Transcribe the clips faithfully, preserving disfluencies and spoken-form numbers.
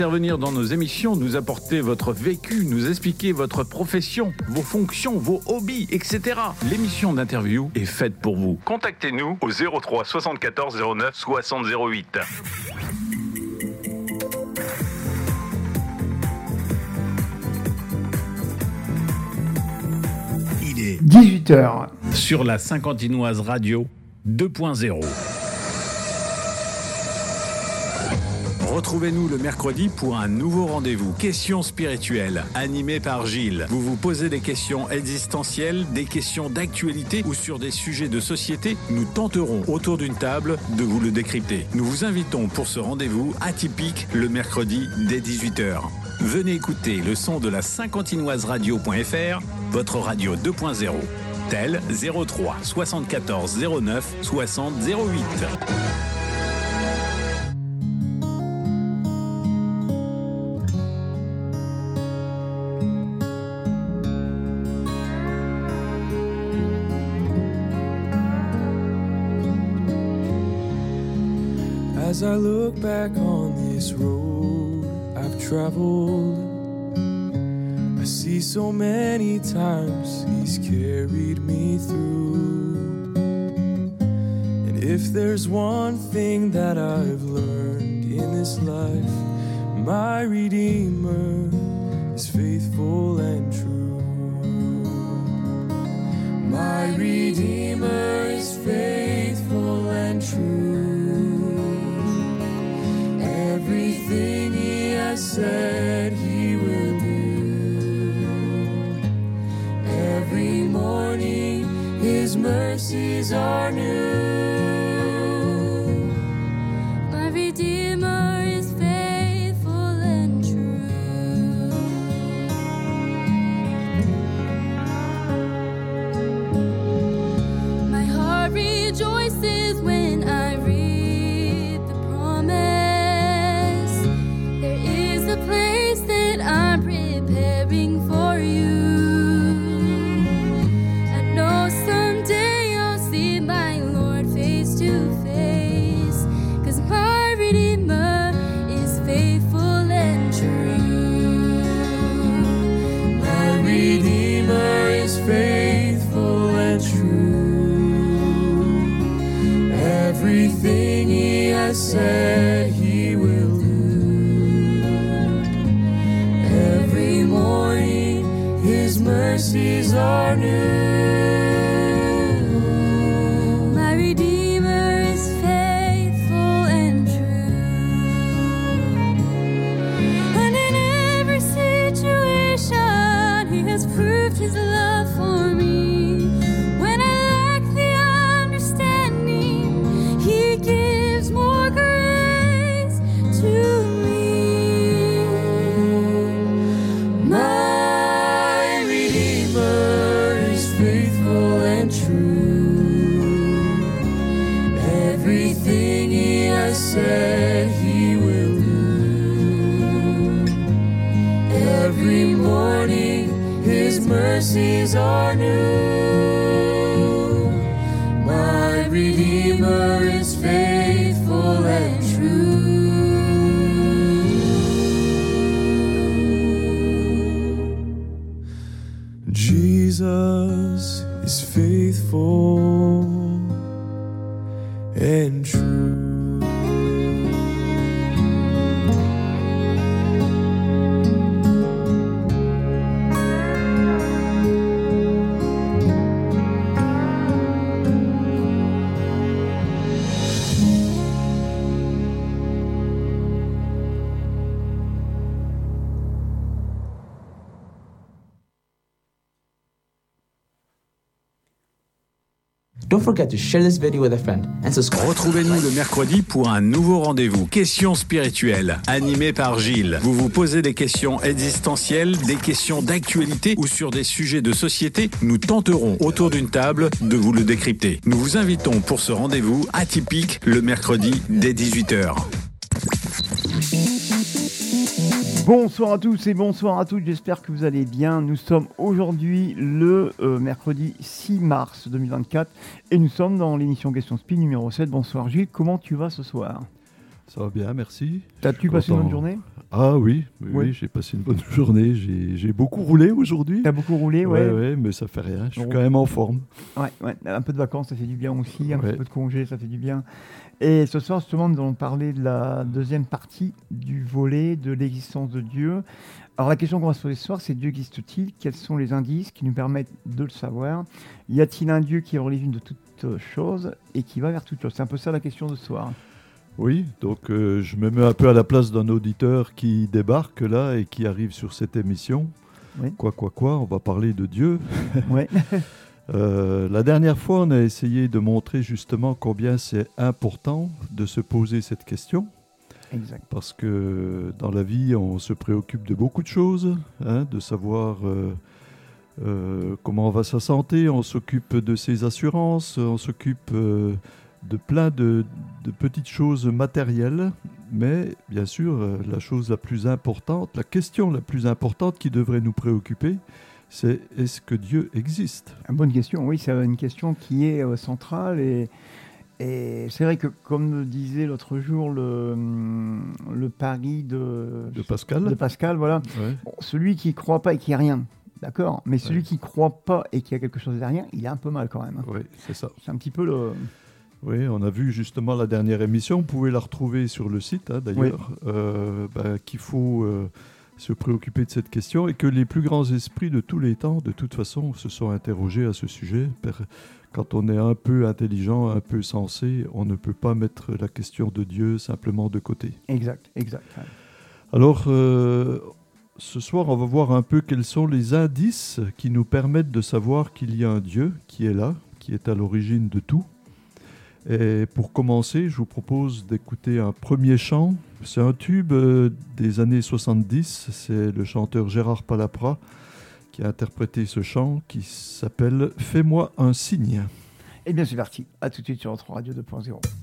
Intervenir dans nos émissions, nous apporter votre vécu, nous expliquer votre profession, vos fonctions, vos hobbies, et cetera. L'émission d'interview est faite pour vous. Contactez-nous au zéro trois soixante-quatorze zéro neuf soixante zéro huit. Il est dix-huit heures sur la Saint-Quentinoise Radio deux point zéro. Retrouvez-nous le mercredi pour un nouveau rendez-vous. Questions spirituelles, animé par Gilles. Vous vous posez des questions existentielles, des questions d'actualité ou sur des sujets de société. Nous tenterons autour d'une table de vous le décrypter. Nous vous invitons pour ce rendez-vous atypique le mercredi dès dix-huit heures. Venez écouter le son de la Saint-Quentinoise Radio.fr, votre radio deux point zéro. Tel zéro trois soixante-quatorze zéro neuf soixante zéro huit. As I look back on this road I've traveled, I see so many times He's carried me through. And if there's one thing that I've learned in this life, my Redeemer is faithful and true. My Redeemer is faithful and true. Everything He has said He will do. Every morning His mercies are new. My Redeemer is faithful and true. My heart rejoices when I read the promise. Place that I'm preparing for you. I know someday I'll see my Lord face to face, 'cause my Redeemer is faithful and true. My Redeemer is faithful and true. Everything He has said He will do. His mercies are new. My Redeemer is faithful and true. And in every situation He has proved His love for me. When I lack the understanding, He gives more grace to me. My said He will do. Every morning His mercies are new. My Redeemer is faithful and true. Jesus is faithful and true. Don't forget to share this video with a friend and subscribe. Retrouvez-nous le mercredi pour un nouveau rendez-vous. Questions spirituelles, animé par Gilles. Vous vous posez des questions existentielles, des questions d'actualité ou sur des sujets de société. Nous tenterons autour d'une table de vous le décrypter. Nous vous invitons pour ce rendez-vous atypique le mercredi dès dix-huit heures. Bonsoir à tous et bonsoir à toutes, j'espère que vous allez bien. Nous sommes aujourd'hui le euh, mercredi six mars deux mille vingt-quatre et nous sommes dans l'émission Question Speed numéro sept. Bonsoir Gilles, comment tu vas ce soir ? Ça va bien, merci. T'as-tu Content. passé une bonne journée? Ah oui, oui, Oui. oui, j'ai passé une bonne journée. J'ai, j'ai beaucoup roulé aujourd'hui. T'as beaucoup roulé, ouais. Ouais, ouais, mais ça fait rien. Je suis Bon. quand même en forme. Ouais, ouais. Un peu de vacances, ça fait du bien aussi. Un Ouais. petit peu de congé, ça fait du bien. Et ce soir, justement, nous allons parler de la deuxième partie du volet de l'existence de Dieu. Alors, la question qu'on va se poser ce soir, c'est Dieu existe-t-il? Quels sont les indices qui nous permettent de le savoir? Y a-t-il un Dieu qui est à l'origine de toute chose et qui va vers toute chose? C'est un peu ça la question de ce soir. Oui, donc euh, je me mets un peu à la place d'un auditeur qui débarque là et qui arrive sur cette émission. Oui. Quoi, quoi, quoi, on va parler de Dieu. Ouais. Euh, la dernière fois, on a essayé de montrer justement combien c'est important de se poser cette question. Exact. Parce que dans la vie, on se préoccupe de beaucoup de choses, hein, de savoir euh, euh, comment va sa santé, on s'occupe de ses assurances, on s'occupe euh, de plein de, de petites choses matérielles. Mais bien sûr, euh, la chose la plus importante, la question la plus importante qui devrait nous préoccuper, c'est est-ce que Dieu existe ? Une bonne question, oui, c'est une question qui est euh, centrale et, et c'est vrai que comme le disait l'autre jour le, le pari de, De Pascal de Pascal, voilà, Ouais. bon, celui qui ne croit pas et qui a rien, d'accord, mais celui Ouais. qui ne croit pas et qui a quelque chose derrière, il a un peu mal quand même. Oui, c'est ça. C'est un petit peu le... Oui, on a vu justement la dernière émission, vous pouvez la retrouver sur le site hein, d'ailleurs, euh, bah, qu'il faut euh, se préoccuper de cette question et que les plus grands esprits de tous les temps, de toute façon, se sont interrogés à ce sujet. Quand on est un peu intelligent, un peu sensé, on ne peut pas mettre la question de Dieu simplement de côté. Exact, exact. Alors, euh, ce soir, on va voir un peu quels sont les indices qui nous permettent de savoir qu'il y a un Dieu qui est là, qui est à l'origine de tout. Et pour commencer, je vous propose d'écouter un premier chant. C'est un tube euh, des années soixante-dix. C'est le chanteur Gérard Palapra qui a interprété ce chant qui s'appelle « Fais-moi un signe ». Eh bien c'est parti, à tout de suite sur notre Radio deux point zéro.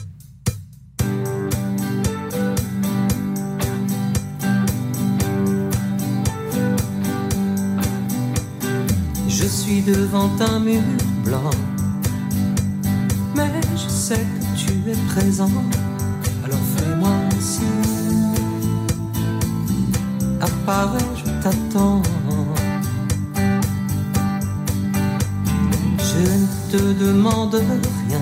Je suis devant un mur blanc, mais je sais que tu es présent, alors fais-moi un signe. Apparais, je t'attends. Je ne te demande rien,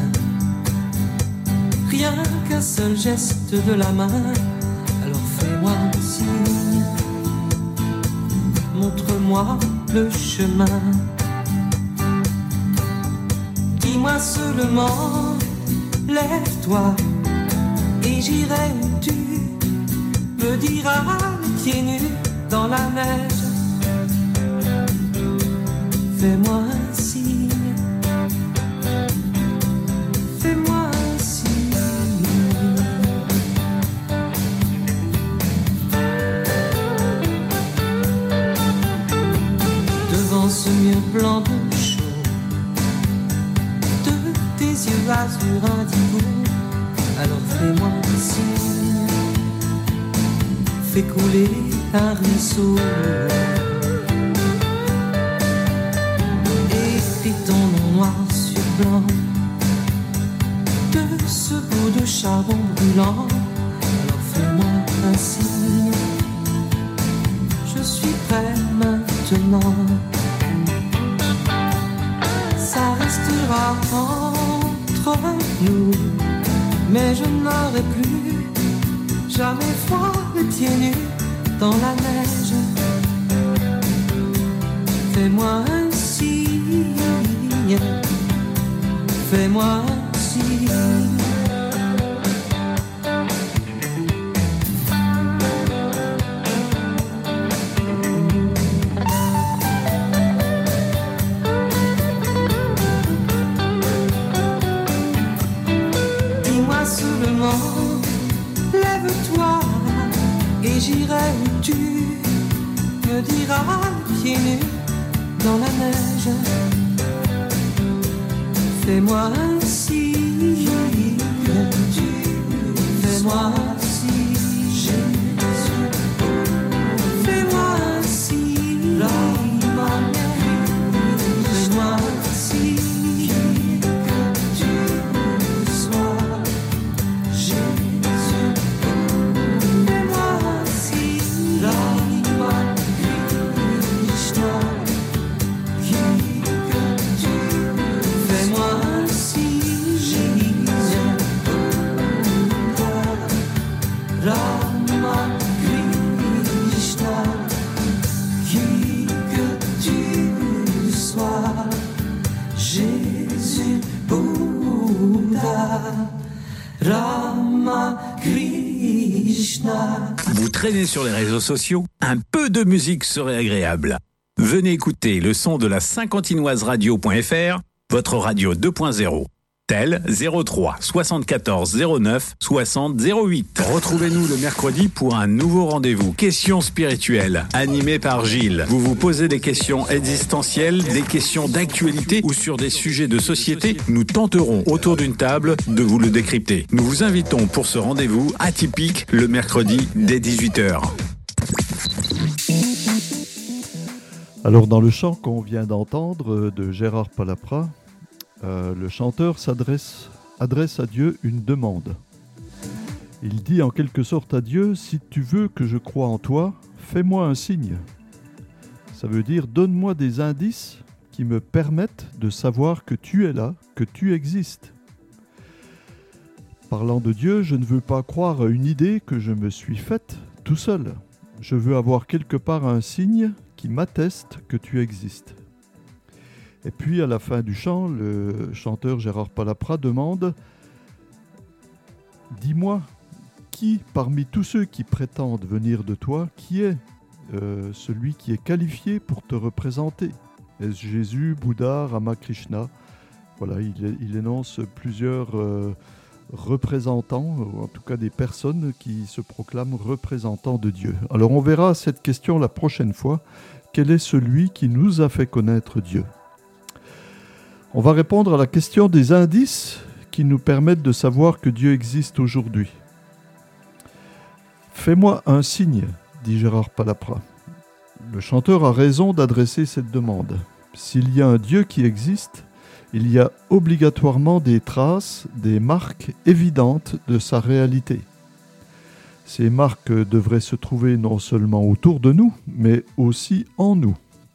rien qu'un seul geste de la main, alors fais-moi un signe. Montre-moi le chemin. Dis-moi seulement, lève-toi et j'irai où tu me diras, les pieds nus dans la neige. Fais-moi un signe, fais-moi un signe. Devant ce mur blanc de chaud, tes yeux azur indigo, alors fais-moi un signe. Fais couler un ruisseau, écris ton nom noir sur blanc, de ce bout de charbon brûlant, alors fais-moi un signe. Je suis prêt maintenant, ça restera entre nous, mais je n'aurai plus jamais froid les pieds nus dans la neige. Fais-moi un signe, fais-moi un signe. Lève-toi et j'irai où tu me diras, les pieds nus dans la neige. Fais-moi un signe, fais-moi un signe, fais-moi un signe, fais-moi un signe, que tu sois Jésus. Krishna. Vous traînez sur les réseaux sociaux? Un peu de musique serait agréable. Venez écouter le son de la Saint-Quentinoise radio point f r, votre radio deux point zéro. Tel zéro trois soixante-quatorze zéro neuf soixante zéro huit. Retrouvez-nous le mercredi pour un nouveau rendez-vous. Questions spirituelles, animé par Gilles. Vous vous posez des questions existentielles, des questions d'actualité ou sur des sujets de société. Nous tenterons autour d'une table de vous le décrypter. Nous vous invitons pour ce rendez-vous atypique le mercredi dès dix-huit heures. Alors dans le chant qu'on vient d'entendre de Gérard Palaprat, Euh, le chanteur s'adresse adresse à Dieu une demande. Il dit en quelque sorte à Dieu, si tu veux que je croie en toi, fais-moi un signe. Ça veut dire, donne-moi des indices qui me permettent de savoir que tu es là, que tu existes. Parlant de Dieu, je ne veux pas croire à une idée que je me suis faite tout seul. Je veux avoir quelque part un signe qui m'atteste que tu existes. Et puis à la fin du chant, le chanteur Gérard Palaprat demande « Dis-moi, qui parmi tous ceux qui prétendent venir de toi, qui est euh, celui qui est qualifié pour te représenter ? Est-ce Jésus, Bouddha, Ramakrishna ?» Voilà, il, il énonce plusieurs euh, représentants, ou en tout cas des personnes qui se proclament représentants de Dieu. Alors on verra cette question la prochaine fois. Quel est celui qui nous a fait connaître Dieu ? On va répondre à la question des indices qui nous permettent de savoir que Dieu existe aujourd'hui. « Fais-moi un signe », dit Gérard Palaprat. Le chanteur a raison d'adresser cette demande. S'il y a un Dieu qui existe, il y a obligatoirement des traces, des marques évidentes de sa réalité. Ces marques devraient se trouver non seulement autour de nous, mais aussi en nous.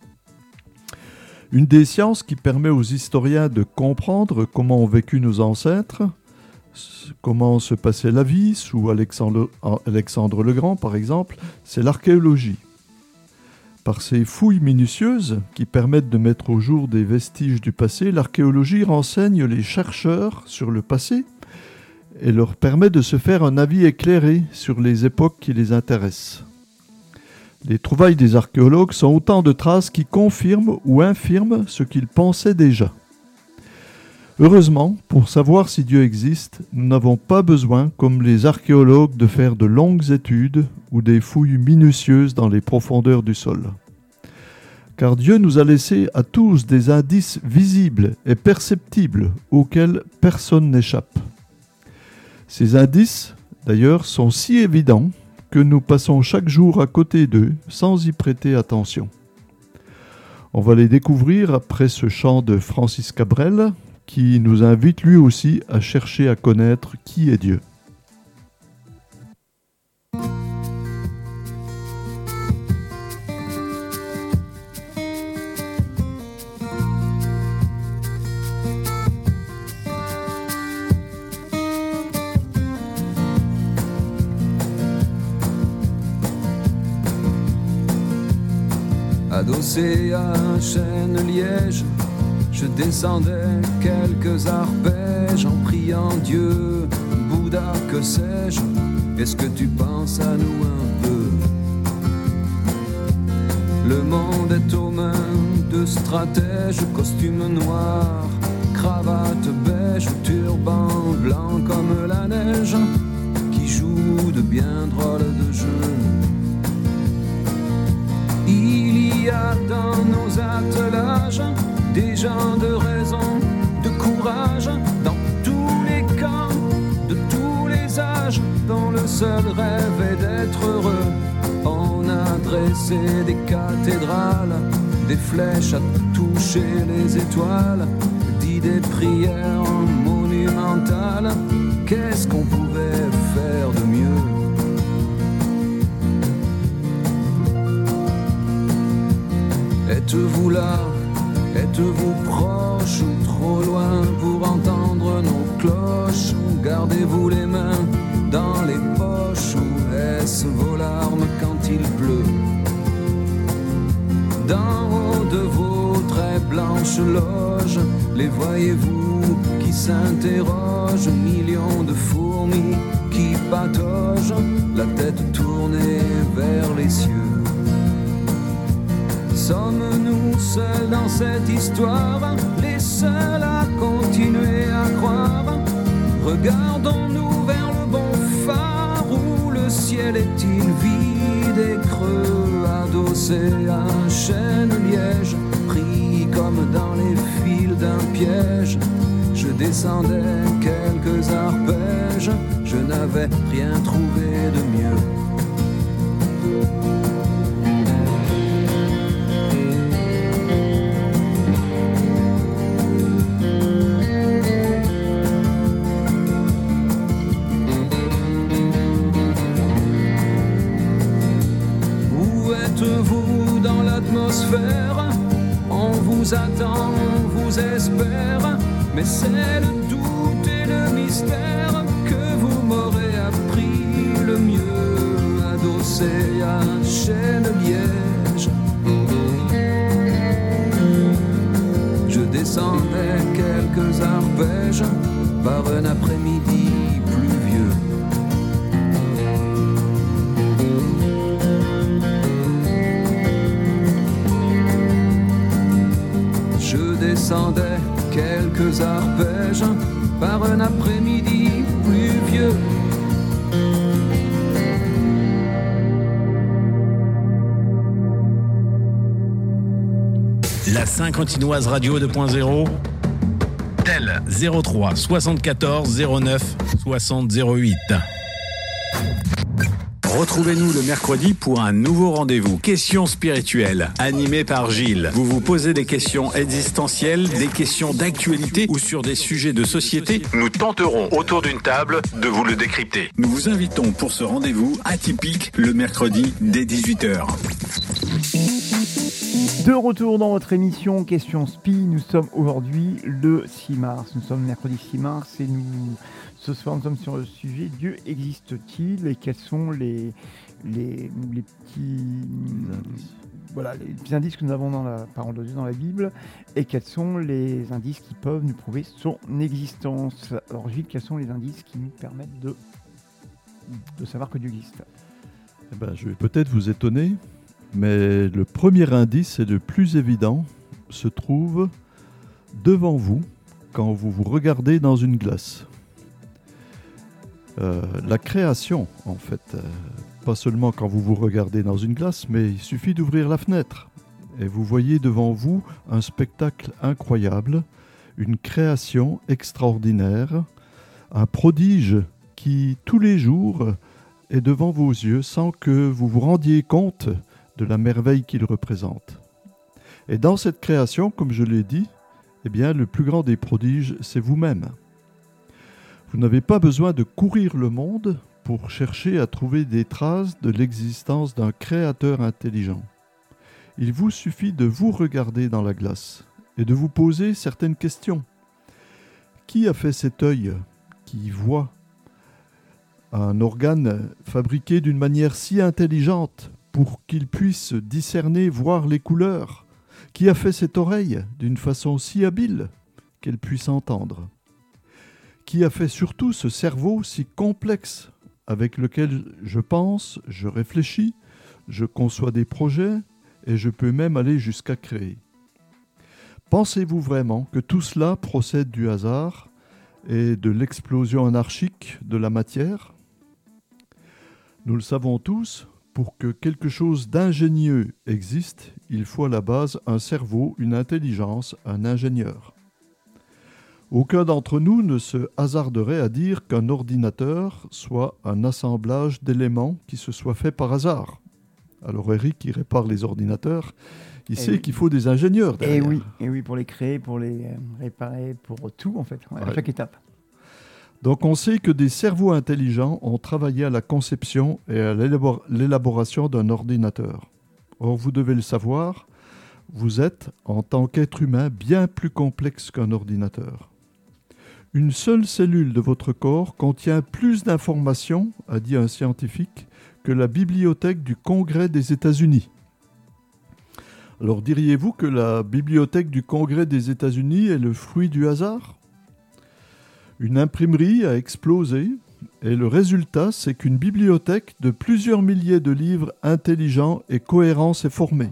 Une des sciences qui permet aux historiens de comprendre comment ont vécu nos ancêtres, comment se passait la vie sous Alexandre, Alexandre le Grand par exemple, c'est l'archéologie. Par ces fouilles minutieuses qui permettent de mettre au jour des vestiges du passé, l'archéologie renseigne les chercheurs sur le passé et leur permet de se faire un avis éclairé sur les époques qui les intéressent. Les trouvailles des archéologues sont autant de traces qui confirment ou infirment ce qu'ils pensaient déjà. Heureusement, pour savoir si Dieu existe, nous n'avons pas besoin, comme les archéologues, de faire de longues études ou des fouilles minutieuses dans les profondeurs du sol. Car Dieu nous a laissé à tous des indices visibles et perceptibles auxquels personne n'échappe. Ces indices, d'ailleurs, sont si évidents que nous passons chaque jour à côté d'eux sans y prêter attention. On va les découvrir après ce chant de Francis Cabrel qui nous invite lui aussi à chercher à connaître qui est Dieu. Adossé à un chêne liège, je descendais quelques arpèges en priant Dieu, Bouddha, que sais-je, est-ce que tu penses à nous un peu? Le monde est aux mains de stratèges, costume noir, cravate beige, turban blanc comme la neige, qui jouent de bien drôles de jeux. Il y a dans nos attelages des gens de raison, de courage, dans tous les camps, de tous les âges, dont le seul rêve est d'être heureux. On a dressé des cathédrales, des flèches à toucher les étoiles, dit des prières monumentales. Qu'est-ce qu'on pouvait faire de mieux? Êtes-vous là? Êtes-vous proche ou trop loin pour entendre nos cloches? Gardez-vous les mains dans les poches ou est-ce vos larmes quand il pleut? D'en haut de vos très blanches loges, les voyez-vous qui qui s'interroge, millions de fourmis qui pataugent, la tête tournée vers les cieux. Sommes-nous seuls dans cette histoire, les seuls à continuer à croire? Regardons-nous vers le bon phare où le ciel est-il vide et creux, adossé à un chêne-liège, pris comme dans les fils d'un piège. Je descendais quelques arpèges, je n'avais rien trouvé de mieux. On vous attend, on vous espère, mais c'est le doute et le mystère que vous m'aurez appris le mieux, adossé à un chêne-liège. Je descendais quelques arpèges par un après-midi pluvieux. Descendais quelques arpèges par un après-midi pluvieux. La Saint-Quentinoise Radio deux point zéro, tel zéro trois soixante-quatorze zéro neuf soixante zéro huit. Retrouvez-nous le mercredi pour un nouveau rendez-vous. Questions spirituelles, animé par Gilles. Vous vous posez des questions existentielles, des questions d'actualité ou sur des sujets de société. Nous tenterons autour d'une table de vous le décrypter. Nous vous invitons pour ce rendez-vous atypique le mercredi dès dix-huit heures. De retour dans votre émission Questions Spi, nous sommes aujourd'hui le six mars. Nous sommes mercredi six mars et nous... Ce soir, nous sommes sur le sujet « Dieu existe-t-il » et quels sont les, les, les, petits, voilà, les petits indices que nous avons dans la parole de Dieu, dans la Bible, et quels sont les indices qui peuvent nous prouver son existence. Alors Gilles, quels sont les indices qui nous permettent de, de savoir que Dieu existe? Eh ben, je vais peut-être vous étonner, mais le premier indice et le plus évident se trouve devant vous quand vous vous regardez dans une glace. Euh, la création, en fait, euh, pas seulement quand vous vous regardez dans une glace, mais il suffit d'ouvrir la fenêtre et vous voyez devant vous un spectacle incroyable, une création extraordinaire, un prodige qui, tous les jours, est devant vos yeux sans que vous vous rendiez compte de la merveille qu'il représente. Et dans cette création, comme je l'ai dit, eh bien, le plus grand des prodiges, c'est vous-même. Vous n'avez pas besoin de courir le monde pour chercher à trouver des traces de l'existence d'un créateur intelligent. Il vous suffit de vous regarder dans la glace et de vous poser certaines questions. Qui a fait cet œil qui voit? Un organe fabriqué d'une manière si intelligente pour qu'il puisse discerner, voir les couleurs? Qui a fait cette oreille d'une façon si habile qu'elle puisse entendre? Qui a fait surtout ce cerveau si complexe avec lequel je pense, je réfléchis, je conçois des projets et je peux même aller jusqu'à créer? Pensez-vous vraiment que tout cela procède du hasard et de l'explosion anarchique de la matière? Nous le savons tous, pour que quelque chose d'ingénieux existe, il faut à la base un cerveau, une intelligence, un ingénieur. Aucun d'entre nous ne se hasarderait à dire qu'un ordinateur soit un assemblage d'éléments qui se soit fait par hasard. Alors Eric, qui répare les ordinateurs, il et sait oui. qu'il faut des ingénieurs derrière. Et oui, et oui, pour les créer, pour les réparer, pour tout en fait, ouais, ouais. à chaque étape. Donc on sait que des cerveaux intelligents ont travaillé à la conception et à l'élabor- l'élaboration d'un ordinateur. Or, vous devez le savoir, vous êtes, en tant qu'être humain, bien plus complexe qu'un ordinateur. Une seule cellule de votre corps contient plus d'informations, a dit un scientifique, que la bibliothèque du Congrès des États-Unis. Alors diriez-vous que la bibliothèque du Congrès des États-Unis est le fruit du hasard ? Une imprimerie a explosé et le résultat, c'est qu'une bibliothèque de plusieurs milliers de livres intelligents et cohérents s'est formée.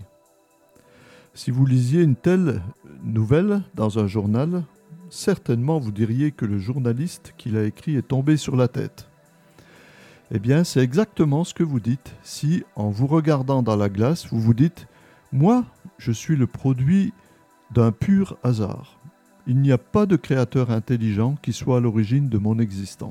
Si vous lisiez une telle nouvelle dans un journal, certainement vous diriez que le journaliste qui l'a écrit est tombé sur la tête. Eh bien, c'est exactement ce que vous dites si, en vous regardant dans la glace, vous vous dites « Moi, je suis le produit d'un pur hasard. Il n'y a pas de créateur intelligent qui soit à l'origine de mon existence. »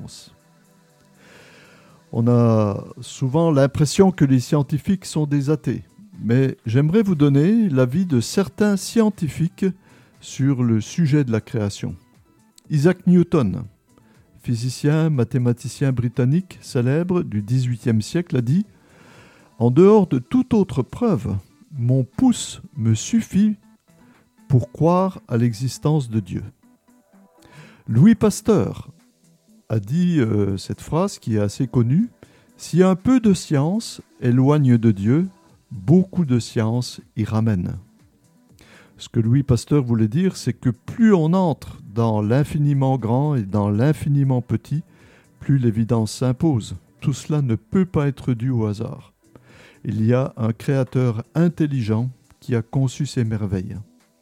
On a souvent l'impression que les scientifiques sont des athées, mais j'aimerais vous donner l'avis de certains scientifiques sur le sujet de la création. Isaac Newton, physicien, mathématicien britannique célèbre du dix-huitième siècle, a dit « En dehors de toute autre preuve, mon pouce me suffit pour croire à l'existence de Dieu. » Louis Pasteur a dit euh, cette phrase qui est assez connue, « Si un peu de science éloigne de Dieu, beaucoup de science y ramène. » Ce que Louis Pasteur voulait dire, c'est que plus on entre dans l'infiniment grand et dans l'infiniment petit, plus l'évidence s'impose. Tout cela ne peut pas être dû au hasard. Il y a un créateur intelligent qui a conçu ces merveilles.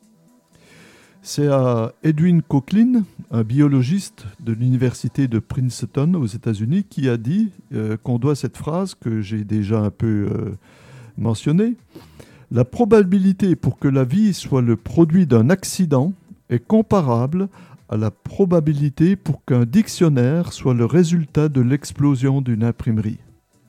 C'est à Edwin Conklin, un biologiste de l'université de Princeton aux États-Unis, qui a dit euh, qu'on doit cette phrase que j'ai déjà un peu euh, mentionnée. La probabilité pour que la vie soit le produit d'un accident est comparable à la probabilité pour qu'un dictionnaire soit le résultat de l'explosion d'une imprimerie.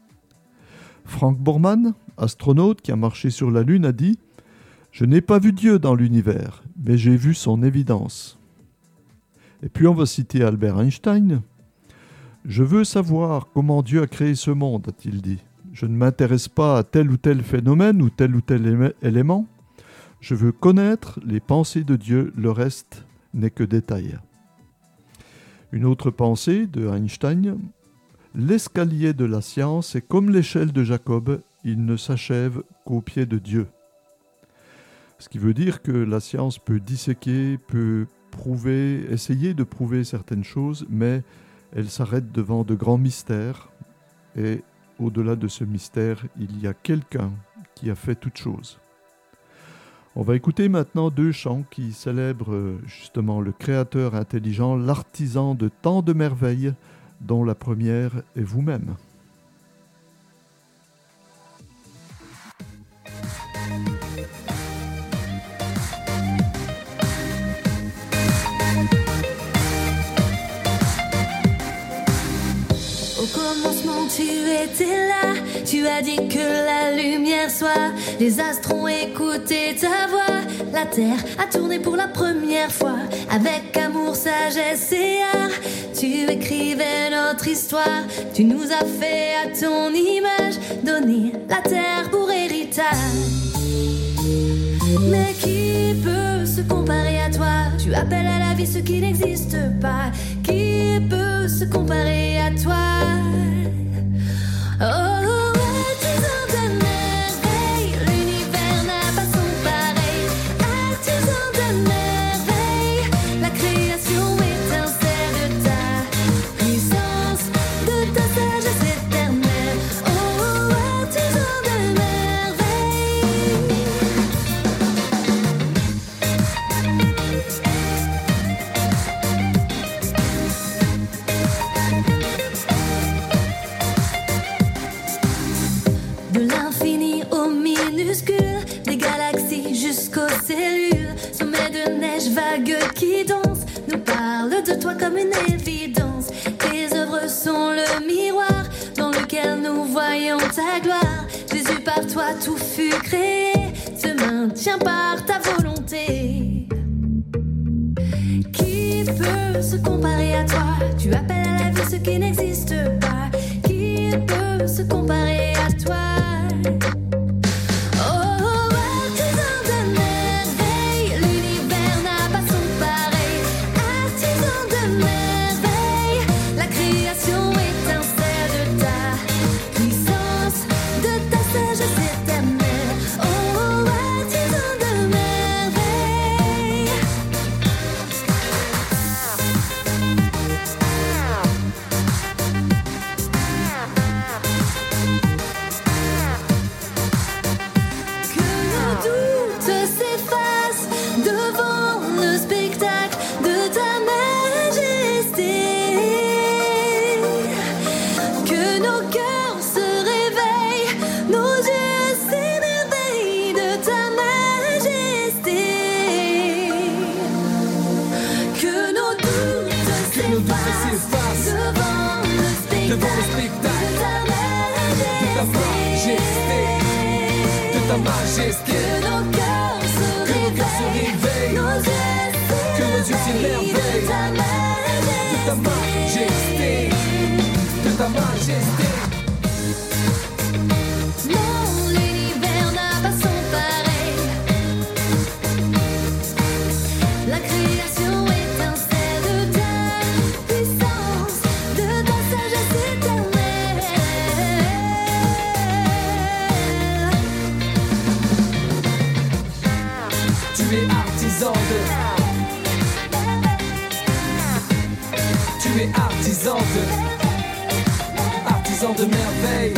Frank Borman, astronaute qui a marché sur la Lune, a dit « Je n'ai pas vu Dieu dans l'univers, mais j'ai vu son évidence. » Et puis on va citer Albert Einstein. « Je veux savoir comment Dieu a créé ce monde, a-t-il dit. Je ne m'intéresse pas à tel ou tel phénomène ou tel ou tel élément. Je veux connaître les pensées de Dieu, le reste n'est que détail. » Une autre pensée de Einstein, « L'escalier de la science est comme l'échelle de Jacob, il ne s'achève qu'au pied de Dieu. » Ce qui veut dire que la science peut disséquer, peut prouver, essayer de prouver certaines choses, mais elle s'arrête devant de grands mystères et au-delà de ce mystère, il y a quelqu'un qui a fait toute chose. On va écouter maintenant deux chants qui célèbrent justement le créateur intelligent, l'artisan de tant de merveilles, dont la première est vous-même. Tu étais là, tu as dit que la lumière soit. Les astres ont écouté ta voix. La terre a tourné pour la première fois. Avec amour, sagesse et art, tu écrivais notre histoire. Tu nous as fait à ton image, donné la terre pour héritage. Mais qui peut se comparer à toi? Tu appelles à la vie ce qui n'existe pas. Qui peut se comparer à toi? Oh, artisan de merveille, l'univers n'a pas son pareil. Artisan de merveille, la création étincelle de ta puissance, de ta sagesse éternelle. Oh, artisan de De l'infini au minuscule, des galaxies jusqu'aux cellules, sommet de neige vague qui danse, nous parle de toi comme une évidence. Tes œuvres sont le miroir dans lequel nous voyons ta gloire. Jésus, par toi tout fut créé, se maintient par ta volonté. Qui peut se comparer à toi? Tu appelles à la vie ce qui n'existe pas. Qui peut se comparer à toi? majesté. Que nos cœurs se réveillent, nos yeux que nos yeux s'émerveillent de ta majesté, de ta majesté. Non, l'univers n'a pas son pareil. La création étincelle de ta puissance, de ta sagesse éternelle. Tu es artisan de Tu es artisan de Artisan de merveille.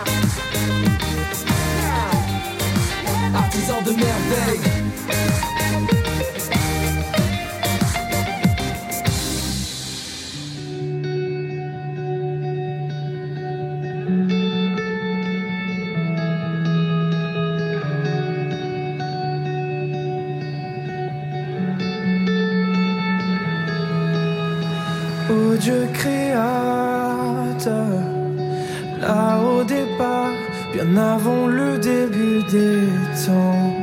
Artisan de merveille. Ô Dieu créateur, là au départ, bien avant le début des temps.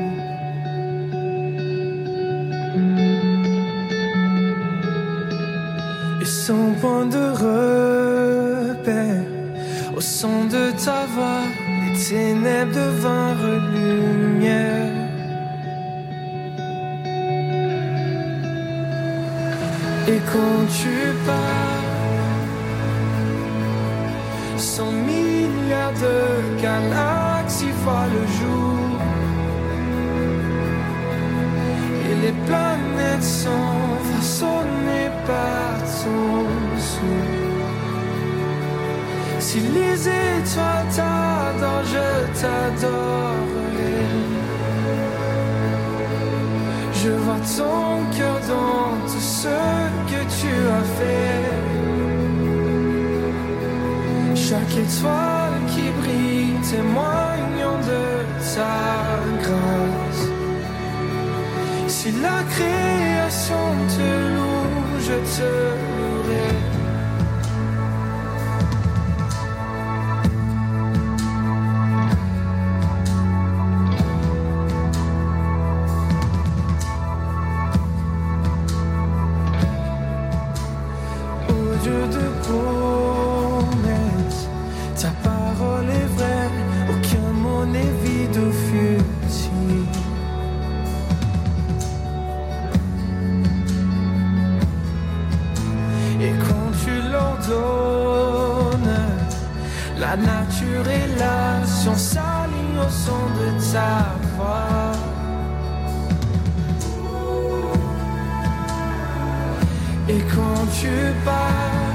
Et sans point de repère, au son de ta voix, les ténèbres devinrent lumière. Et quand tu pars, cent milliards de galaxies voient le jour. Et les planètes sont façonnées par ton souffle. Si les étoiles t'adorent, je t'adorerai. Je vois ton cœur dans tout ce que tu as fait. Chaque étoile qui brille témoignant de ta grâce. Si la création te loue, je te louerai. La nature et la science s'alignent au son de ta voix. Et quand tu pars,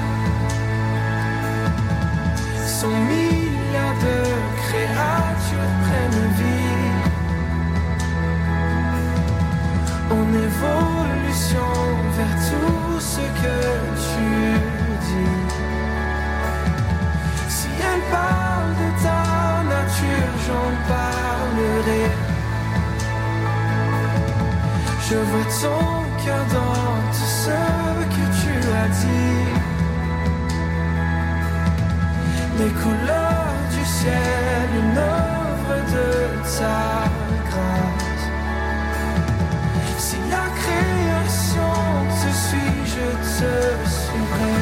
cent milliards de créatures prennent vie. En évolution vers tout ce que tu dis. Elle parle de ta nature, j'en parlerai. Je vois ton cœur dans tout ce que tu as dit. Les couleurs du ciel, une œuvre de ta grâce. Si la création te suit, je te suivrai.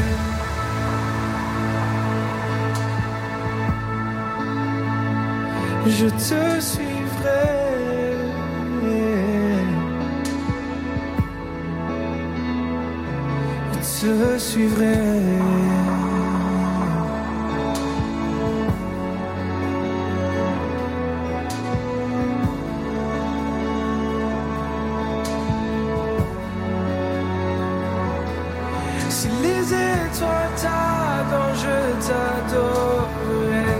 Je te suivrai. Je te suivrai. Si les étoiles t'adorent, je t'adorerai.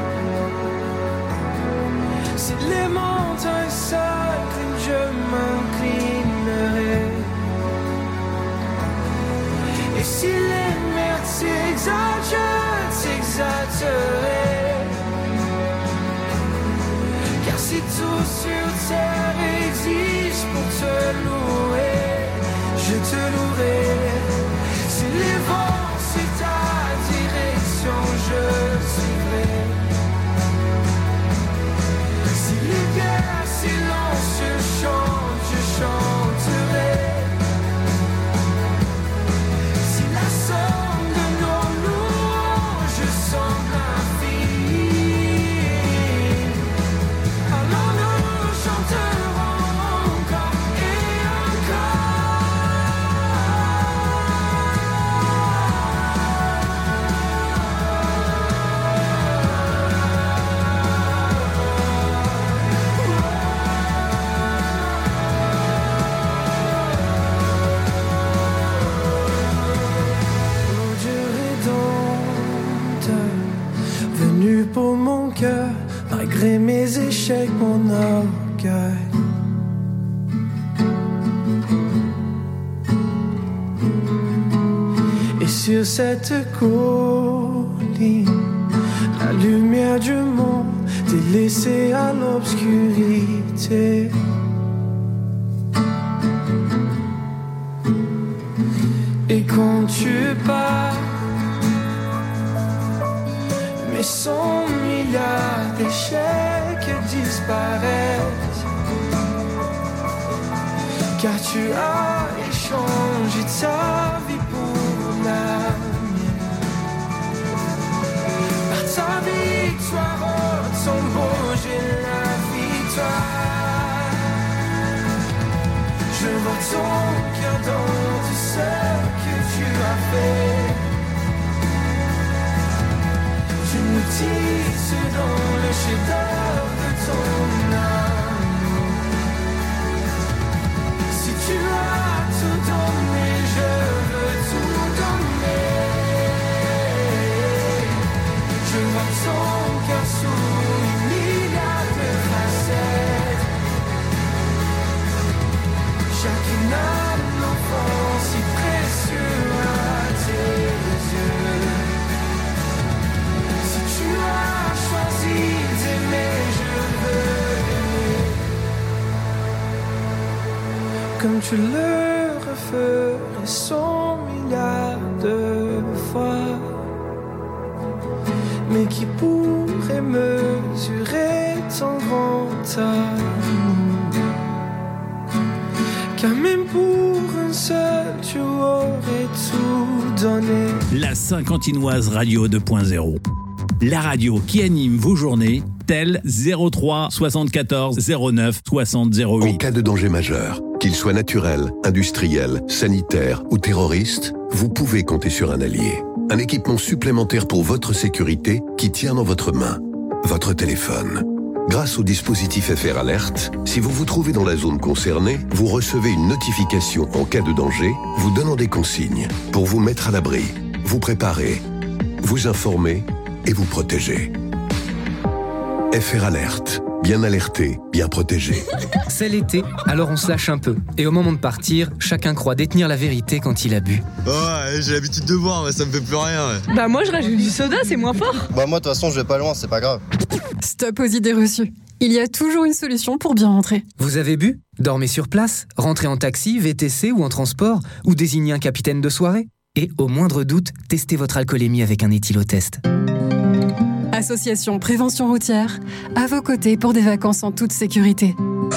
Si les montagnes s'inclinent, je m'inclinerai. Et si les mers t'exaltent, je t'exalterai. Car si tout sur terre existe pour te louer, je te louerai. Si les vents suivent ta direction, je suivrai. Si les guerres silence, je chante, je chanterai. Si la somme de nos louanges semble infinie, alors nous chanterons encore et venu pour mon cœur, malgré mes échecs, mon orgueil. Et sur cette colline, la lumière du monde t'est laissée à l'obscurité. Et quand tu pars, mais cent milliards d'échecs disparaissent, car tu as échangé ta vie pour la mienne. Par ta victoire, oh, ton beau, j'ai la victoire. Je vois ton cœur dans tout ce que tu as fait. Tu nous tisses dans le chef-d'œuvre de ton amour. Si tu as tout donné, je veux tout donner. Je vois ton cœur sous une milliard de facettes. Chacune âme, l'enfant si précieux à tes yeux. Tu as choisi d'aimer, je veux aimer. Comme tu le referais cent milliards de fois. Mais qui pourrait mesurer ton grand amour? Car même pour un seul, tu aurais tout donné. La Saint-Quentinoise Radio deux point zéro. La radio qui anime vos journées, tel zéro trois soixante-quatorze zéro neuf soixante zéro huit. En cas de danger majeur, qu'il soit naturel, industriel, sanitaire ou terroriste, vous pouvez compter sur un allié. Un équipement supplémentaire pour votre sécurité qui tient dans votre main, votre téléphone. Grâce au dispositif F R Alert, si vous vous trouvez dans la zone concernée, vous recevez une notification en cas de danger, vous donnant des consignes pour vous mettre à l'abri, vous préparer, vous informer et vous protéger. F R Alert. Bien alerté, bien protégé. C'est l'été, alors on se lâche un peu. Et au moment de partir, chacun croit détenir la vérité quand il a bu. Ouais, j'ai l'habitude de boire, mais ça me fait plus rien. Ouais. Bah moi je rajoute du soda, c'est moins fort. Bah moi de toute façon je vais pas loin, c'est pas grave. Stop aux idées reçues. Il y a toujours une solution pour bien rentrer. Vous avez bu ? Dormez sur place, rentrez en taxi, V T C ou en transport, ou désignez un capitaine de soirée. Et au moindre doute, testez votre alcoolémie avec un éthylotest. Association Prévention Routière, à vos côtés pour des vacances en toute sécurité.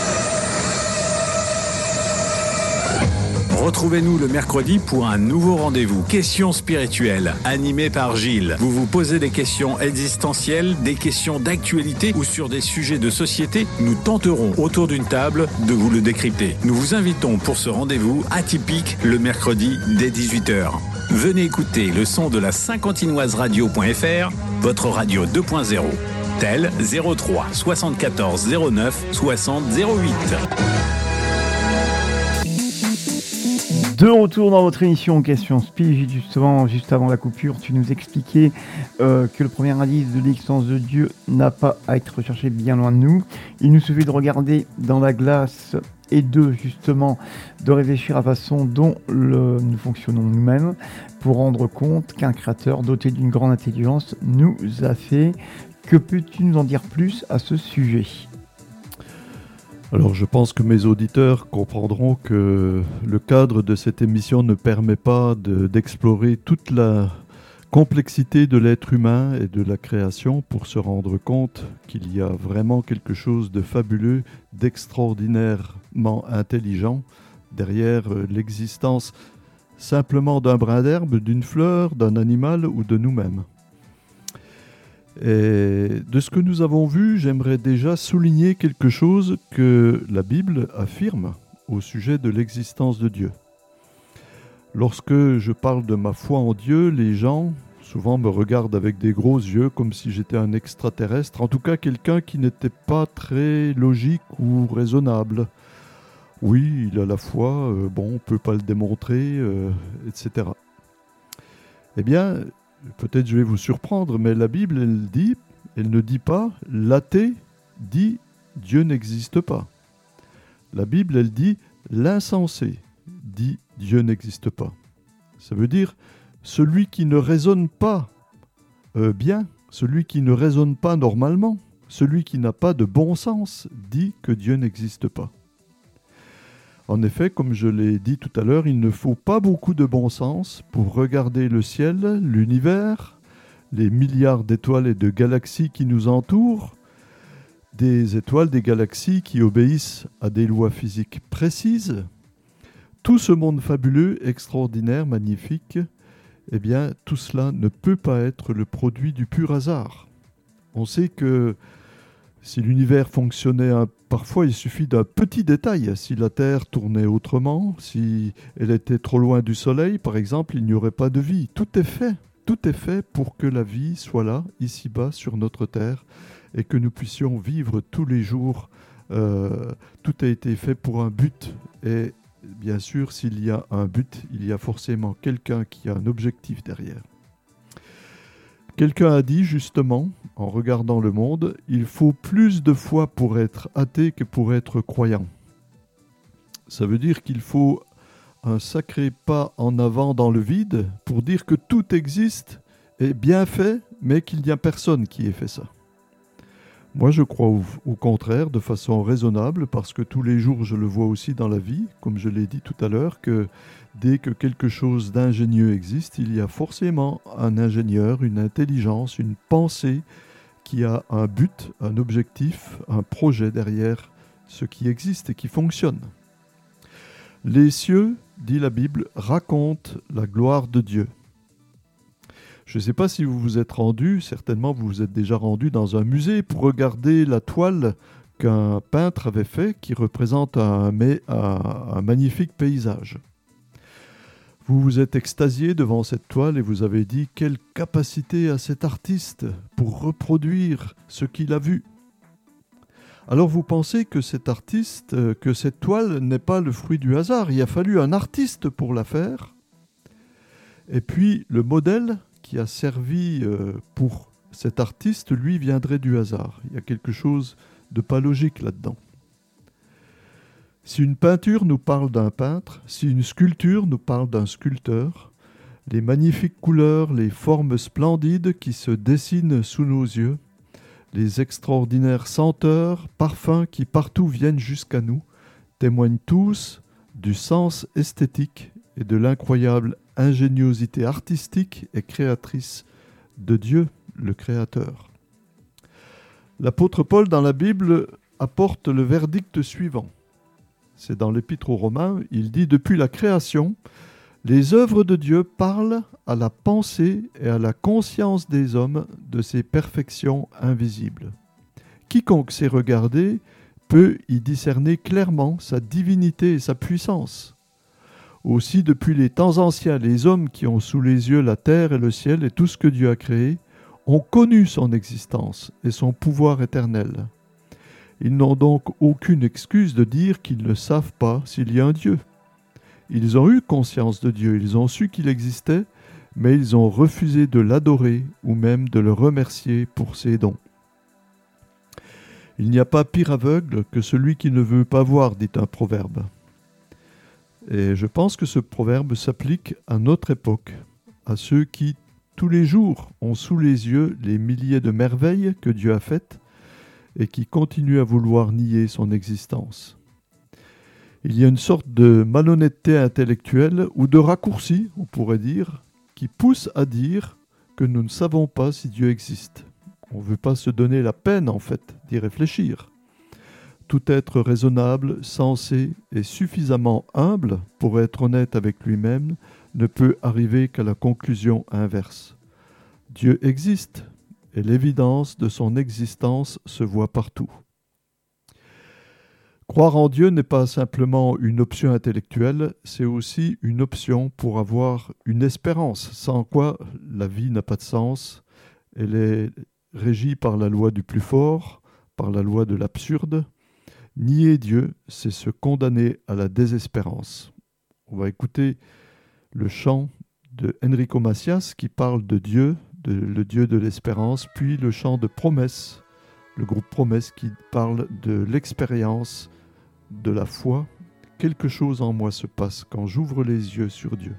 Retrouvez-nous le mercredi pour un nouveau rendez-vous. Questions spirituelles, animé par Gilles. Vous vous posez des questions existentielles, des questions d'actualité ou sur des sujets de société. Nous tenterons autour d'une table de vous le décrypter. Nous vous invitons pour ce rendez-vous atypique le mercredi dès dix-huit heures. Venez écouter le son de la Saint-Quentinoise Radio point F R, votre radio deux point zéro. Tel zéro trois soixante-quatorze zéro neuf soixante zéro huit. De retour dans votre émission Question Spi, justement, juste avant la coupure, tu nous expliquais euh, que le premier indice de l'existence de Dieu n'a pas à être recherché bien loin de nous. Il nous suffit de regarder dans la glace et de, justement, de réfléchir à la façon dont le, nous fonctionnons nous-mêmes pour rendre compte qu'un créateur doté d'une grande intelligence nous a fait. Que peux-tu nous en dire plus à ce sujet ? Alors je pense que mes auditeurs comprendront que le cadre de cette émission ne permet pas de, d'explorer toute la complexité de l'être humain et de la création pour se rendre compte qu'il y a vraiment quelque chose de fabuleux, d'extraordinairement intelligent derrière l'existence simplement d'un brin d'herbe, d'une fleur, d'un animal ou de nous-mêmes. Et de ce que nous avons vu, j'aimerais déjà souligner quelque chose que la Bible affirme au sujet de l'existence de Dieu. Lorsque je parle de ma foi en Dieu, les gens souvent me regardent avec des gros yeux comme si j'étais un extraterrestre, en tout cas quelqu'un qui n'était pas très logique ou raisonnable. Oui, il a la foi, euh, bon, on ne peut pas le démontrer, euh, et cetera. Eh bien, peut-être je vais vous surprendre, mais la Bible, elle dit, elle ne dit pas, l'athée dit Dieu n'existe pas. La Bible, elle dit, l'insensé dit Dieu n'existe pas. Ça veut dire, celui qui ne raisonne pas euh, bien, celui qui ne raisonne pas normalement, celui qui n'a pas de bon sens, dit que Dieu n'existe pas. En effet, comme je l'ai dit tout à l'heure, il ne faut pas beaucoup de bon sens pour regarder le ciel, l'univers, les milliards d'étoiles et de galaxies qui nous entourent, des étoiles, des galaxies qui obéissent à des lois physiques précises. Tout ce monde fabuleux, extraordinaire, magnifique, eh bien, tout cela ne peut pas être le produit du pur hasard. On sait que si l'univers fonctionnait, un, parfois il suffit d'un petit détail. Si la Terre tournait autrement, si elle était trop loin du Soleil, par exemple, il n'y aurait pas de vie. Tout est fait, tout est fait pour que la vie soit là, ici-bas, sur notre Terre, et que nous puissions vivre tous les jours. Euh, tout a été fait pour un but. Et bien sûr, s'il y a un but, il y a forcément quelqu'un qui a un objectif derrière. Quelqu'un a dit justement, en regardant le monde, il faut plus de foi pour être athée que pour être croyant. Ça veut dire qu'il faut un sacré pas en avant dans le vide pour dire que tout existe, est bien fait, mais qu'il n'y a personne qui ait fait ça. Moi, je crois au, au contraire, de façon raisonnable, parce que tous les jours, je le vois aussi dans la vie, comme je l'ai dit tout à l'heure, que dès que quelque chose d'ingénieux existe, il y a forcément un ingénieur, une intelligence, une pensée qui a un but, un objectif, un projet derrière ce qui existe et qui fonctionne. Les cieux, dit la Bible, racontent la gloire de Dieu. Je ne sais pas si vous vous êtes rendu, certainement vous vous êtes déjà rendu dans un musée pour regarder la toile qu'un peintre avait fait qui représente un, un, un magnifique paysage. Vous vous êtes extasié devant cette toile et vous avez dit quelle capacité a cet artiste pour reproduire ce qu'il a vu. Alors vous pensez que cet artiste, que cette toile n'est pas le fruit du hasard, il a fallu un artiste pour la faire. Et puis le modèle qui a servi pour cet artiste, lui, viendrait du hasard. Il y a quelque chose de pas logique là-dedans. Si une peinture nous parle d'un peintre, si une sculpture nous parle d'un sculpteur, les magnifiques couleurs, les formes splendides qui se dessinent sous nos yeux, les extraordinaires senteurs, parfums qui partout viennent jusqu'à nous, témoignent tous du sens esthétique et de l'incroyable ingéniosité artistique et créatrice de Dieu, le Créateur. L'apôtre Paul, dans la Bible, apporte le verdict suivant. C'est dans l'Épître aux Romains, il dit « Depuis la création, les œuvres de Dieu parlent à la pensée et à la conscience des hommes de ses perfections invisibles. Quiconque sait regarder peut y discerner clairement sa divinité et sa puissance. Aussi, depuis les temps anciens, les hommes qui ont sous les yeux la terre et le ciel et tout ce que Dieu a créé ont connu son existence et son pouvoir éternel. Ils n'ont donc aucune excuse de dire qu'ils ne savent pas s'il y a un Dieu. Ils ont eu conscience de Dieu, ils ont su qu'il existait, mais ils ont refusé de l'adorer ou même de le remercier pour ses dons. Il n'y a pas pire aveugle que celui qui ne veut pas voir, dit un proverbe. Et je pense que ce proverbe s'applique à notre époque, à ceux qui, tous les jours, ont sous les yeux les milliers de merveilles que Dieu a faites et qui continuent à vouloir nier son existence. Il y a une sorte de malhonnêteté intellectuelle ou de raccourci, on pourrait dire, qui pousse à dire que nous ne savons pas si Dieu existe. On ne veut pas se donner la peine, en fait, d'y réfléchir. Tout être raisonnable, sensé et suffisamment humble pour être honnête avec lui-même ne peut arriver qu'à la conclusion inverse. Dieu existe, et l'évidence de son existence se voit partout. Croire en Dieu n'est pas simplement une option intellectuelle, c'est aussi une option pour avoir une espérance, sans quoi la vie n'a pas de sens. Elle est régie par la loi du plus fort, par la loi de l'absurde. Nier Dieu, c'est se condamner à la désespérance. On va écouter le chant de Enrico Macias qui parle de Dieu, de, le Dieu de l'espérance, puis le chant de Promesse, le groupe Promesse qui parle de l'expérience de la foi. Quelque chose en moi se passe quand j'ouvre les yeux sur Dieu.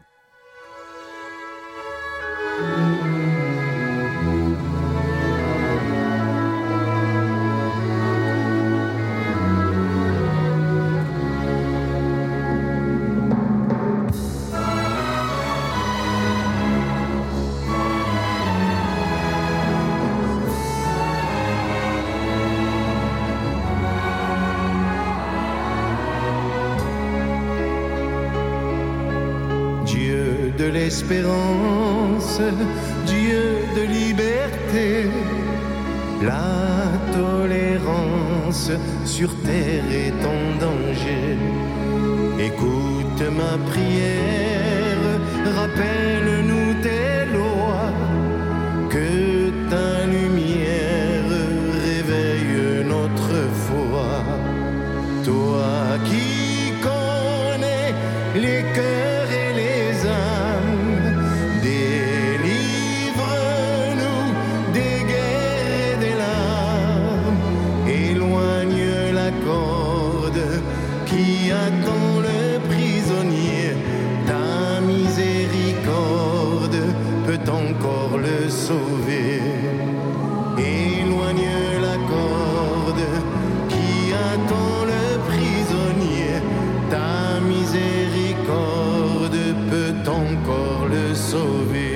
De l'espérance, Dieu de liberté, la tolérance sur terre est en danger. Écoute ma prière, rappelle-nous tes lois, que ta lumière réveille notre foi. Toi qui connais les cœurs et les âmes, délivre-nous des guerres et des larmes. Éloigne la corde qui attend le prisonnier. Ta miséricorde peut encore le sauver. Éloigne la corde qui attend le prisonnier. Ta miséricorde peut encore le sauver.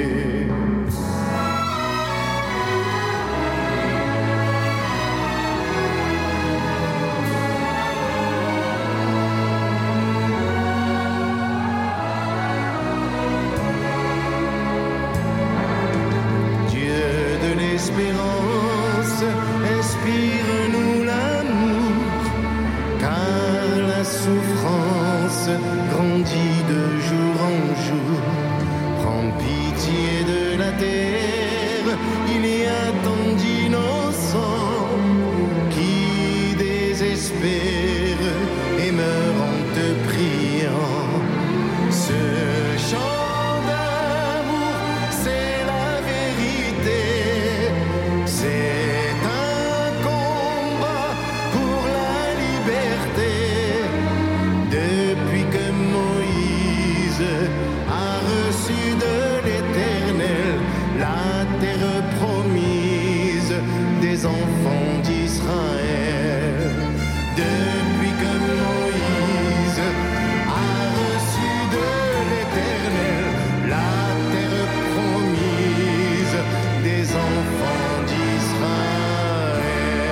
Dieu de l'espérance, inspire-nous l'amour, car la souffrance grandit de jour en jour. Prends pitié de la terre, il y a tant d'innocents qui désespèrent et meurent en te priant. Ce chant d'amour, c'est la vérité, c'est un combat pour la liberté. Depuis que Moïse a reçu de l'Éternel la terre promise des enfants d'Israël. Depuis que Moïse a reçu de l'Éternel la terre promise des enfants d'Israël.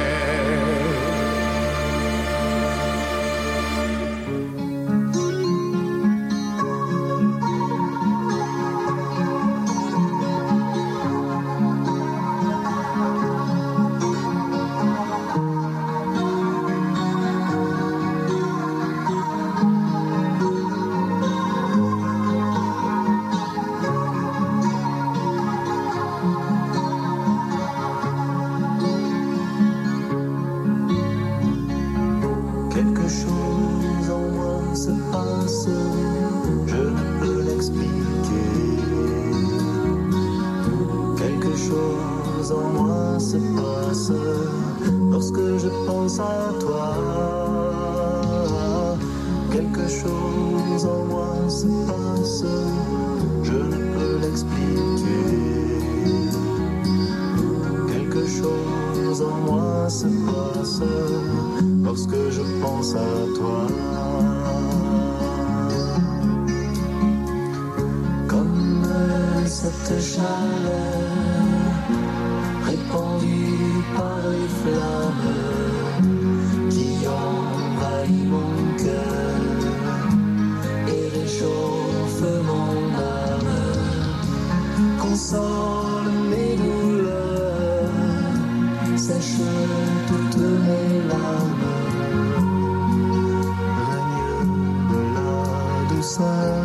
Quelque chose en moi se passe, je ne peux l'expliquer. Quelque chose en moi se passe lorsque je pense à toi. Quelque chose en moi se passe, je ne peux l'expliquer. Quelque chose en moi se passe lorsque je pense à toi. Comme cette cette chaleur répandue par les flammes qui envahit mon cœur et réchauffe mon âme, console mes douleurs, sèche toutes mes larmes, règne de la douceur.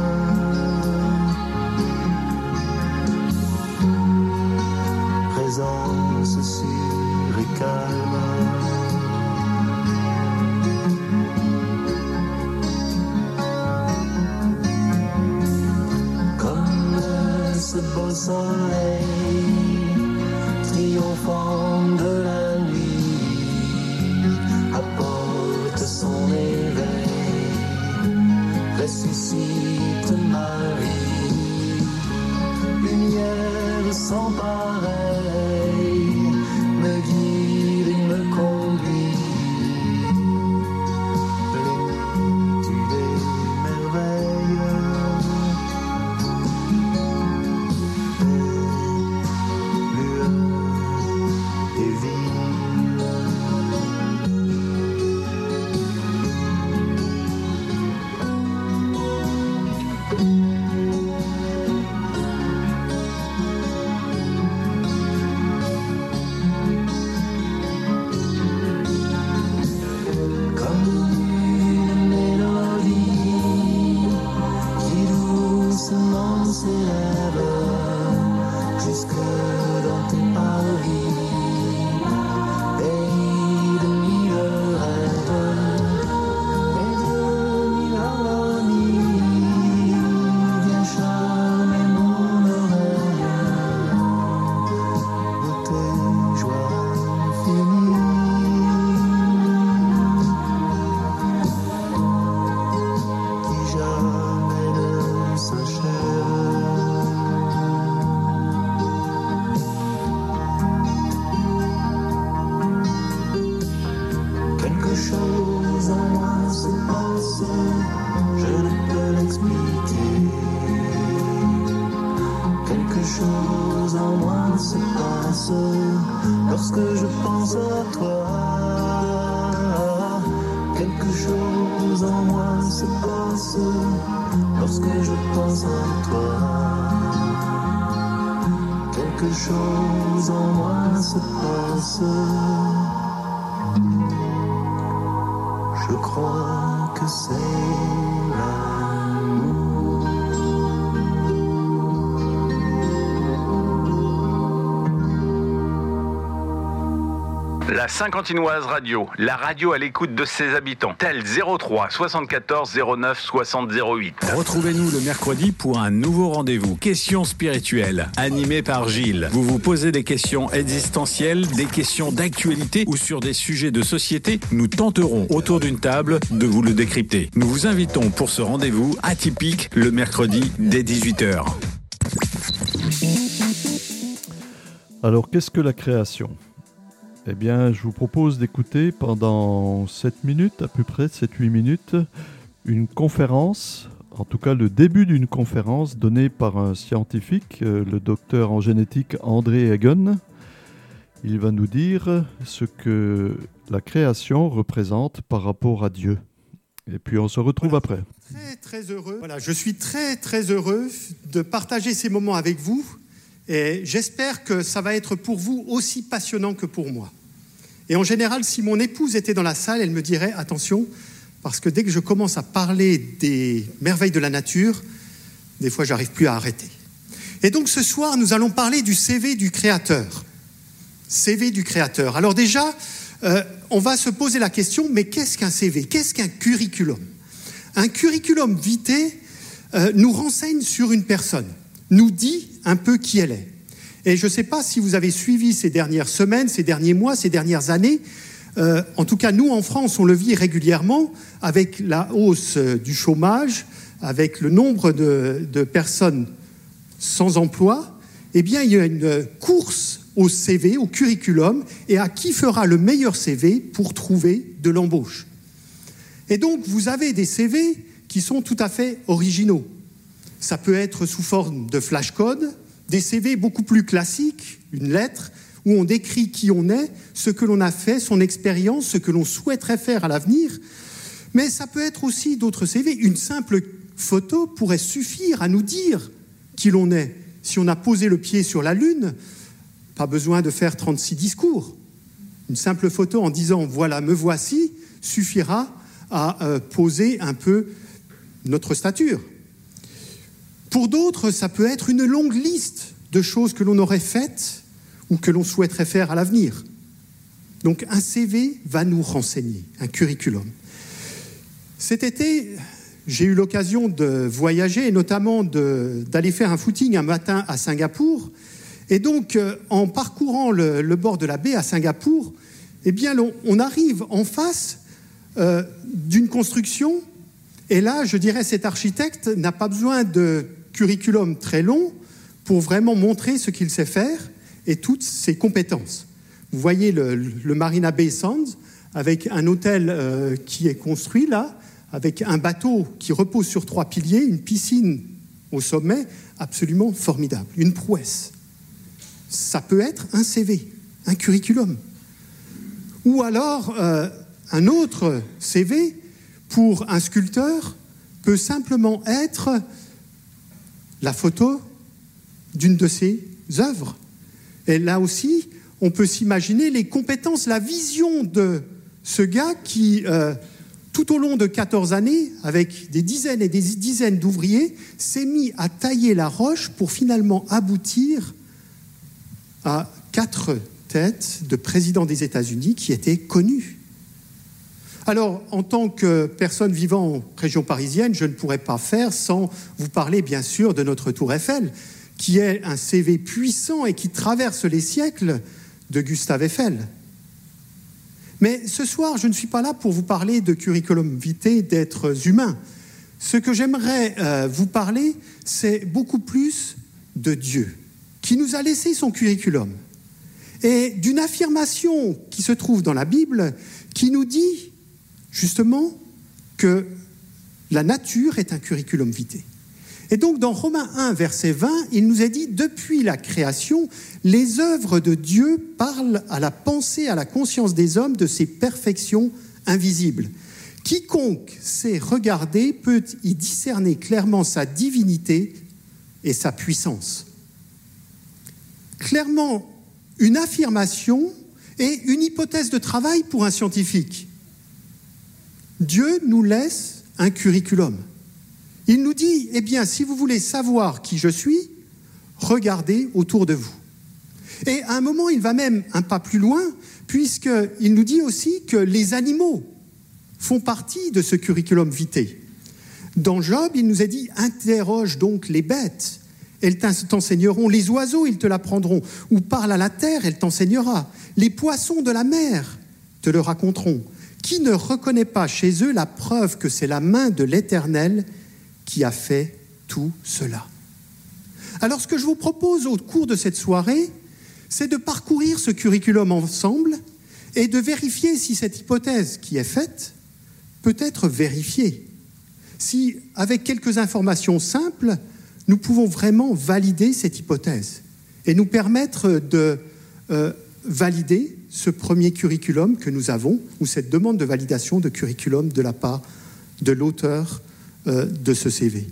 Présence sûre et calme. Comme ce beau soleil triomphant de la nuit apporte son éveil, ressuscite Marie, lumière sans pareil. La Saint-Quentinoise Radio, la radio à l'écoute de ses habitants. Tel zéro trois soixante-quatorze zéro neuf soixante zéro huit. Retrouvez-nous le mercredi pour un nouveau rendez-vous. Questions spirituelles, animé par Gilles. Vous vous posez des questions existentielles, des questions d'actualité ou sur des sujets de société. Nous tenterons autour d'une table de vous le décrypter. Nous vous invitons pour ce rendez-vous atypique le mercredi dès dix-huit heures. Alors, qu'est-ce que la création ? Eh bien, je vous propose d'écouter pendant sept minutes, à peu près sept huit minutes, une conférence, en tout cas le début d'une conférence donnée par un scientifique, le docteur en génétique André Hagen. Il va nous dire ce que la création représente par rapport à Dieu. Et puis on se retrouve voilà. après. Très très heureux. Voilà, je suis très très heureux de partager ces moments avec vous. Et j'espère que ça va être pour vous aussi passionnant que pour moi. Et en général, si mon épouse était dans la salle, elle me dirait « Attention, parce que dès que je commence à parler des merveilles de la nature, des fois, j'arrive plus à arrêter. » Et donc, ce soir, nous allons parler du C V du Créateur. C V du Créateur. Alors déjà, euh, on va se poser la question, mais qu'est-ce qu'un C V ? Qu'est-ce qu'un curriculum ? Un curriculum vitae euh, nous renseigne sur une personne, nous dit un peu qui elle est. Et je ne sais pas si vous avez suivi ces dernières semaines, ces derniers mois, ces dernières années. Euh, en tout cas, nous, en France, on le vit régulièrement avec la hausse du chômage, avec le nombre de, de personnes sans emploi. Eh bien, il y a une course au C V, au curriculum, et à qui fera le meilleur C V pour trouver de l'embauche. Et donc, vous avez des C V qui sont tout à fait originaux. Ça peut être sous forme de flashcode, des C V beaucoup plus classiques, une lettre, où on décrit qui on est, ce que l'on a fait, son expérience, ce que l'on souhaiterait faire à l'avenir. Mais ça peut être aussi d'autres C V. Une simple photo pourrait suffire à nous dire qui l'on est. Si on a posé le pied sur la Lune, pas besoin de faire trente-six discours. Une simple photo en disant « voilà, me voici » suffira à euh, poser un peu notre stature. Pour d'autres, ça peut être une longue liste de choses que l'on aurait faites ou que l'on souhaiterait faire à l'avenir. Donc un C V va nous renseigner, un curriculum. Cet été, j'ai eu l'occasion de voyager et notamment de, d'aller faire un footing un matin à Singapour. Et donc, euh, en parcourant le, le bord de la baie à Singapour, eh bien, on, on arrive en face euh, d'une construction. Et là, je dirais, cet architecte n'a pas besoin de curriculum très long pour vraiment montrer ce qu'il sait faire et toutes ses compétences. Vous voyez le, le Marina Bay Sands avec un hôtel euh, qui est construit là, avec un bateau qui repose sur trois piliers, une piscine au sommet, absolument formidable, une prouesse. Ça peut être un C V, un curriculum. Ou alors, euh, un autre C V pour un sculpteur peut simplement être la photo d'une de ses œuvres. Et là aussi, on peut s'imaginer les compétences, la vision de ce gars qui, euh, tout au long de quatorze années, avec des dizaines et des dizaines d'ouvriers, s'est mis à tailler la roche pour finalement aboutir à quatre têtes de présidents des États-Unis qui étaient connus. Alors, en tant que personne vivant en région parisienne, je ne pourrais pas faire sans vous parler, bien sûr, de notre Tour Eiffel, qui est un C V puissant et qui traverse les siècles de Gustave Eiffel. Mais ce soir, je ne suis pas là pour vous parler de curriculum vitae d'êtres humains. Ce que j'aimerais euh, vous parler, c'est beaucoup plus de Dieu, qui nous a laissé son curriculum, et d'une affirmation qui se trouve dans la Bible, qui nous dit justement que la nature est un curriculum vitae. Et donc, dans Romains un, verset vingt, il nous est dit « Depuis la création, les œuvres de Dieu parlent à la pensée, à la conscience des hommes de ses perfections invisibles. Quiconque sait regarder peut y discerner clairement sa divinité et sa puissance. » Clairement, une affirmation et une hypothèse de travail pour un scientifique. Dieu nous laisse un curriculum. Il nous dit, eh bien, si vous voulez savoir qui je suis, regardez autour de vous. Et à un moment, il va même un pas plus loin, puisqu'il nous dit aussi que les animaux font partie de ce curriculum vitae. Dans Job, il nous a dit, interroge donc les bêtes, elles t'enseigneront. Les oiseaux, ils te l'apprendront. Ou parle à la terre, elle t'enseignera. Les poissons de la mer te le raconteront. Qui ne reconnaît pas chez eux la preuve que c'est la main de l'Éternel qui a fait tout cela? Alors, ce que je vous propose au cours de cette soirée, c'est de parcourir ce curriculum ensemble et de vérifier si cette hypothèse qui est faite peut être vérifiée. Si, avec quelques informations simples, nous pouvons vraiment valider cette hypothèse et nous permettre de euh, valider ce premier curriculum que nous avons, ou cette demande de validation de curriculum de la part de l'auteur euh, de ce C V.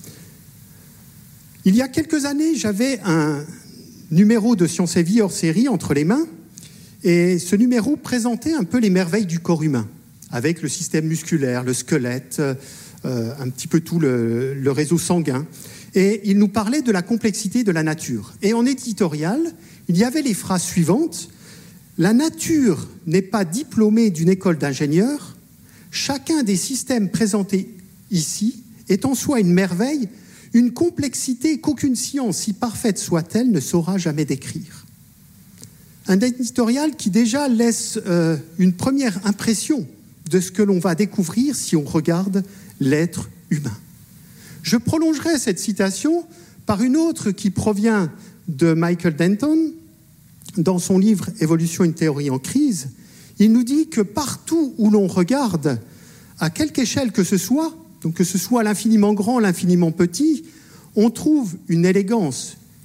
Il y a quelques années, j'avais un numéro de Science et Vie hors série entre les mains, et ce numéro présentait un peu les merveilles du corps humain, avec le système musculaire, le squelette, euh, un petit peu tout le, le réseau sanguin. Et il nous parlait de la complexité de la nature. Et en éditorial, il y avait les phrases suivantes. « La nature n'est pas diplômée d'une école d'ingénieurs. Chacun des systèmes présentés ici est en soi une merveille, une complexité qu'aucune science, si parfaite soit-elle, ne saura jamais décrire. » Un éditorial qui déjà laisse euh, une première impression de ce que l'on va découvrir si on regarde l'être humain. Je prolongerai cette citation par une autre qui provient de Michael Denton. Dans son livre « Évolution, une théorie en crise », il nous dit que partout où l'on regarde, à quelque échelle que ce soit, donc que ce soit l'infiniment grand, l'infiniment petit, on trouve une élégance,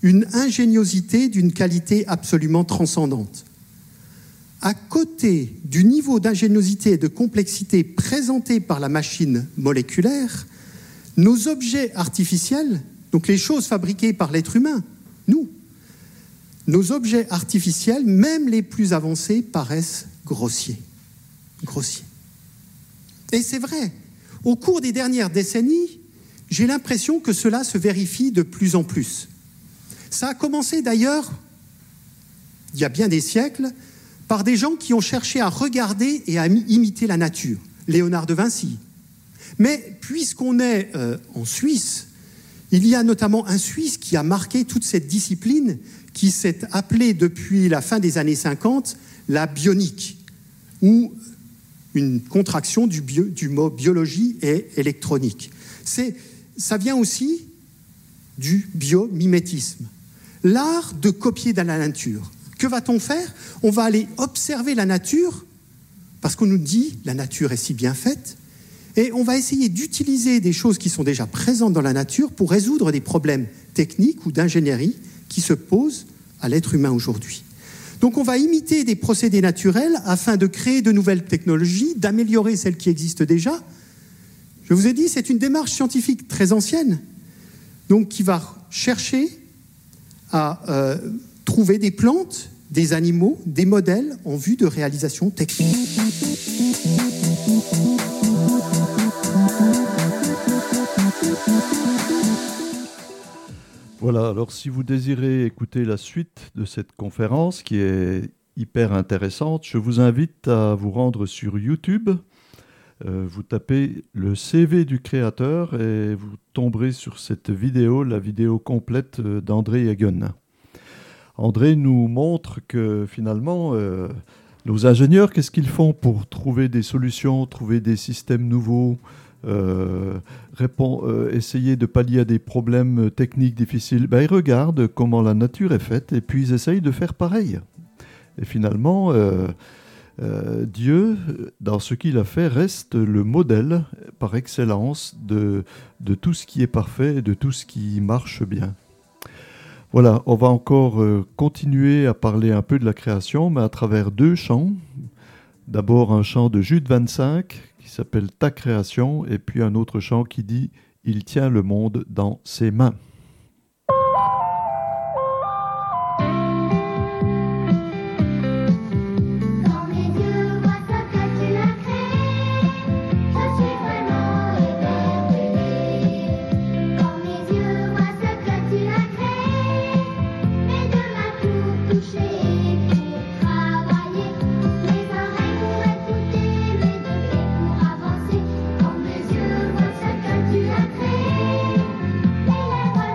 une ingéniosité d'une qualité absolument transcendante. À côté du niveau d'ingéniosité et de complexité présenté par la machine moléculaire, nos objets artificiels, donc les choses fabriquées par l'être humain, nous, nos objets artificiels, même les plus avancés, paraissent grossiers. Grossiers. Et c'est vrai, au cours des dernières décennies, j'ai l'impression que cela se vérifie de plus en plus. Ça a commencé d'ailleurs, il y a bien des siècles, par des gens qui ont cherché à regarder et à imiter la nature. Léonard de Vinci. Mais puisqu'on est euh, en Suisse, il y a notamment un Suisse qui a marqué toute cette discipline qui s'est appelée depuis la fin des années cinquante la bionique, ou une contraction du, bio, du mot biologie et électronique. C'est, ça vient aussi du biomimétisme, l'art de copier dans la nature. Que va-t-on faire? On va aller observer la nature, parce qu'on nous dit la nature est si bien faite, et on va essayer d'utiliser des choses qui sont déjà présentes dans la nature pour résoudre des problèmes techniques ou d'ingénierie qui se posent à l'être humain aujourd'hui. Donc on va imiter des procédés naturels afin de créer de nouvelles technologies, d'améliorer celles qui existent déjà. Je vous ai dit, c'est une démarche scientifique très ancienne, donc qui va chercher à euh, trouver des plantes, des animaux, des modèles en vue de réalisation technique. Voilà, alors si vous désirez écouter la suite de cette conférence qui est hyper intéressante, je vous invite à vous rendre sur YouTube. Euh, vous tapez le C V du créateur et vous tomberez sur cette vidéo, la vidéo complète d'André Hagen. André nous montre que finalement, euh, nos ingénieurs, qu'est-ce qu'ils font pour trouver des solutions, trouver des systèmes nouveaux, euh, répond, euh, essayer de pallier à des problèmes techniques difficiles. Ben, ils regardent comment la nature est faite et puis ils essayent de faire pareil. Et finalement, euh, euh, Dieu, dans ce qu'il a fait, reste le modèle par excellence de, de tout ce qui est parfait et de tout ce qui marche bien. Voilà, on va encore euh, continuer à parler un peu de la création, mais à travers deux chants. D'abord un chant de Jude vingt-cinq qui s'appelle « Ta création » et puis un autre chant qui dit « Il tient le monde dans ses mains ». Quand mes yeux voient ce que tu as créé,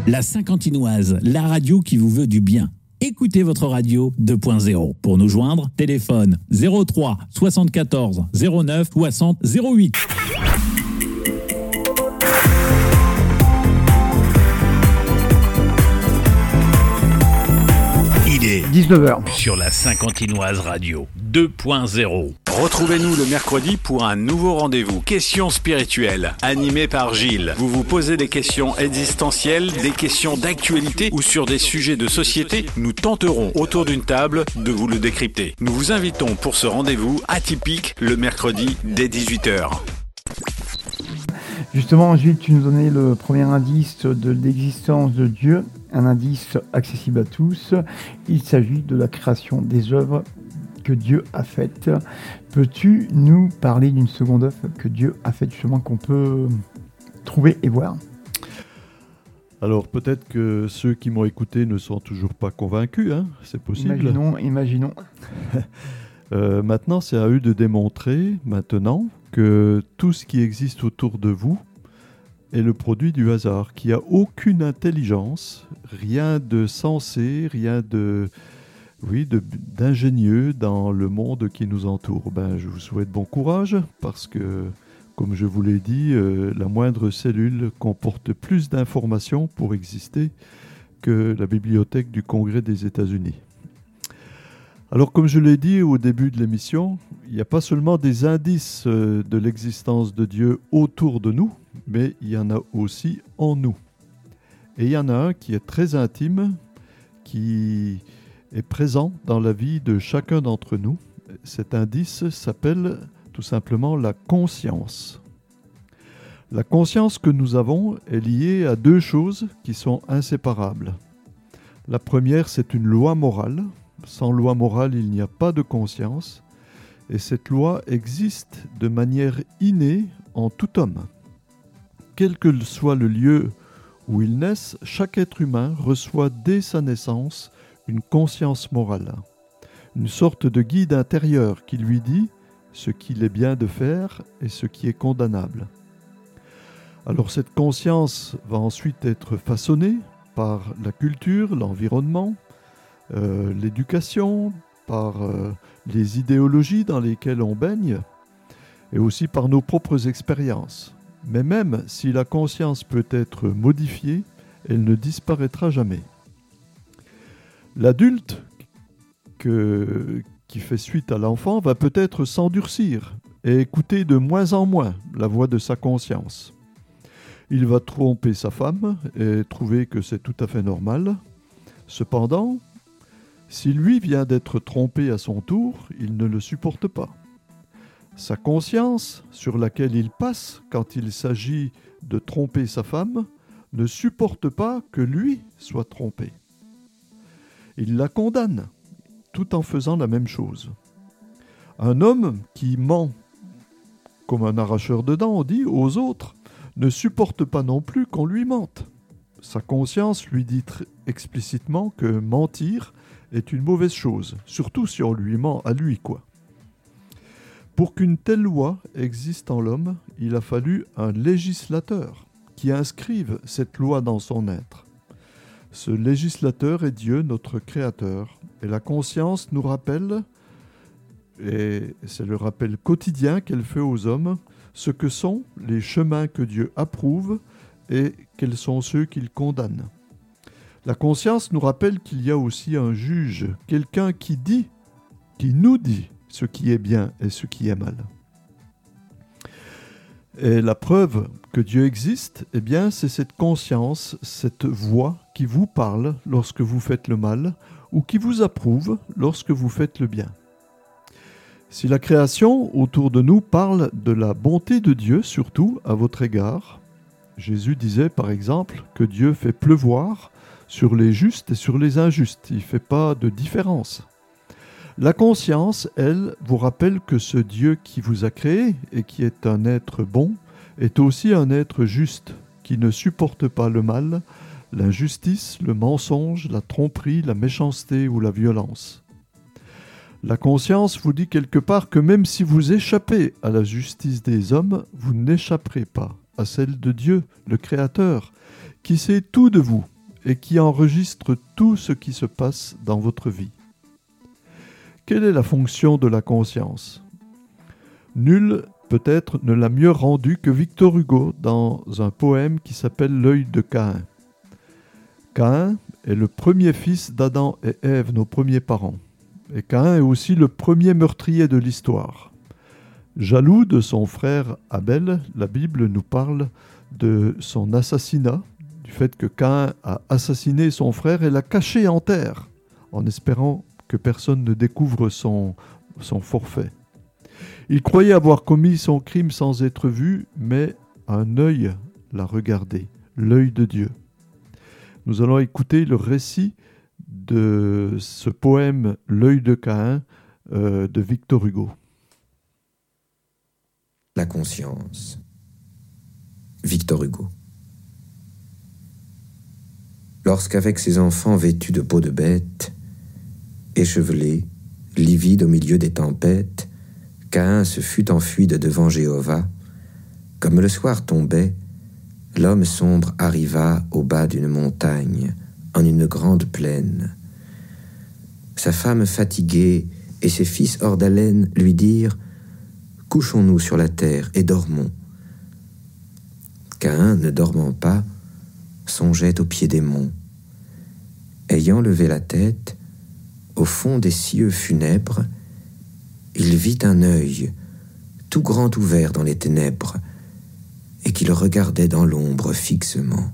La Saint-Quentinoise, la radio qui vous veut du bien. Écoutez votre radio deux point zéro. Pour nous joindre, téléphone zéro trois soixante-quatorze zéro neuf soixante zéro huit. Il est dix-neuf heures sur la Saint-Quentinoise radio deux point zéro. Retrouvez-nous le mercredi pour un nouveau rendez-vous. Questions spirituelles, animé par Gilles. Vous vous posez des questions existentielles, des questions d'actualité ou sur des sujets de société. Nous tenterons autour d'une table de vous le décrypter. Nous vous invitons pour ce rendez-vous atypique le mercredi dès dix-huit heures. Justement, Gilles, tu nous donnais le premier indice de l'existence de Dieu, un indice accessible à tous. Il s'agit de la création des œuvres que Dieu a faites. Peux-tu nous parler d'une seconde œuvre que Dieu a faite, justement, qu'on peut trouver et voir ? Alors peut-être que ceux qui m'ont écouté ne sont toujours pas convaincus, hein, c'est possible. Imaginons, imaginons. euh, maintenant, c'est à eux de démontrer, maintenant, que tout ce qui existe autour de vous est le produit du hasard, qu'il n'y a aucune intelligence, rien de sensé, rien de, oui, de, d'ingénieux dans le monde qui nous entoure. Ben, je vous souhaite bon courage, parce que, comme je vous l'ai dit, euh, la moindre cellule comporte plus d'informations pour exister que la bibliothèque du Congrès des États-Unis. Alors, comme je l'ai dit au début de l'émission, il n'y a pas seulement des indices euh, de l'existence de Dieu autour de nous, mais il y en a aussi en nous. Et il y en a un qui est très intime, qui est présent dans la vie de chacun d'entre nous. Cet indice s'appelle tout simplement la conscience. La conscience que nous avons est liée à deux choses qui sont inséparables. La première, c'est une loi morale. Sans loi morale, il n'y a pas de conscience. Et cette loi existe de manière innée en tout homme. Quel que soit le lieu où il naisse, chaque être humain reçoit dès sa naissance une conscience morale, une sorte de guide intérieur qui lui dit ce qu'il est bien de faire et ce qui est condamnable. Alors cette conscience va ensuite être façonnée par la culture, l'environnement, euh, l'éducation, par euh, les idéologies dans lesquelles on baigne et aussi par nos propres expériences. Mais même si la conscience peut être modifiée, elle ne disparaîtra jamais. L'adulte que, qui fait suite à l'enfant va peut-être s'endurcir et écouter de moins en moins la voix de sa conscience. Il va tromper sa femme et trouver que c'est tout à fait normal. Cependant, si lui vient d'être trompé à son tour, il ne le supporte pas. Sa conscience, sur laquelle il passe quand il s'agit de tromper sa femme, ne supporte pas que lui soit trompé. Il la condamne, tout en faisant la même chose. Un homme qui ment, comme un arracheur de dents, on dit, aux autres, ne supporte pas non plus qu'on lui mente. Sa conscience lui dit tr- explicitement que mentir est une mauvaise chose, surtout si on lui ment à lui, quoi. Pour qu'une telle loi existe en l'homme, il a fallu un législateur qui inscrive cette loi dans son être. Ce législateur est Dieu, notre Créateur. Et la conscience nous rappelle, et c'est le rappel quotidien qu'elle fait aux hommes, ce que sont les chemins que Dieu approuve et quels sont ceux qu'il condamne. La conscience nous rappelle qu'il y a aussi un juge, quelqu'un qui dit, qui nous dit ce qui est bien et ce qui est mal. Et la preuve que Dieu existe, eh bien, c'est cette conscience, cette voix qui vous parle lorsque vous faites le mal ou qui vous approuve lorsque vous faites le bien. Si la création autour de nous parle de la bonté de Dieu, surtout à votre égard, Jésus disait par exemple que Dieu fait pleuvoir sur les justes et sur les injustes. Il ne fait pas de différence. La conscience, elle, vous rappelle que ce Dieu qui vous a créé et qui est un être bon, est aussi un être juste, qui ne supporte pas le mal, l'injustice, le mensonge, la tromperie, la méchanceté ou la violence. La conscience vous dit quelque part que même si vous échappez à la justice des hommes, vous n'échapperez pas à celle de Dieu, le Créateur, qui sait tout de vous et qui enregistre tout ce qui se passe dans votre vie. Quelle est la fonction de la conscience ? Nul, peut-être, ne l'a mieux rendue que Victor Hugo dans un poème qui s'appelle « L'œil de Caïn ». Caïn est le premier fils d'Adam et Ève, nos premiers parents. Et Caïn est aussi le premier meurtrier de l'histoire. Jaloux de son frère Abel, la Bible nous parle de son assassinat, du fait que Caïn a assassiné son frère et l'a caché en terre, en espérant que personne ne découvre son, son forfait. Il croyait avoir commis son crime sans être vu, mais un œil l'a regardé, l'œil de Dieu. Nous allons écouter le récit de ce poème « L'œil de Caïn » euh, de Victor Hugo. La conscience. Victor Hugo. Lorsqu'avec ses enfants vêtus de peau de bête, échevelés, livides au milieu des tempêtes, Caïn se fut enfui de devant Jéhovah, comme le soir tombait, l'homme sombre arriva au bas d'une montagne, en une grande plaine. Sa femme fatiguée et ses fils hors d'haleine lui dirent « Couchons-nous sur la terre et dormons. » Caïn, ne dormant pas, songeait au pied des monts. Ayant levé la tête, au fond des cieux funèbres, il vit un œil, tout grand ouvert dans les ténèbres, et qui le regardait dans l'ombre fixement.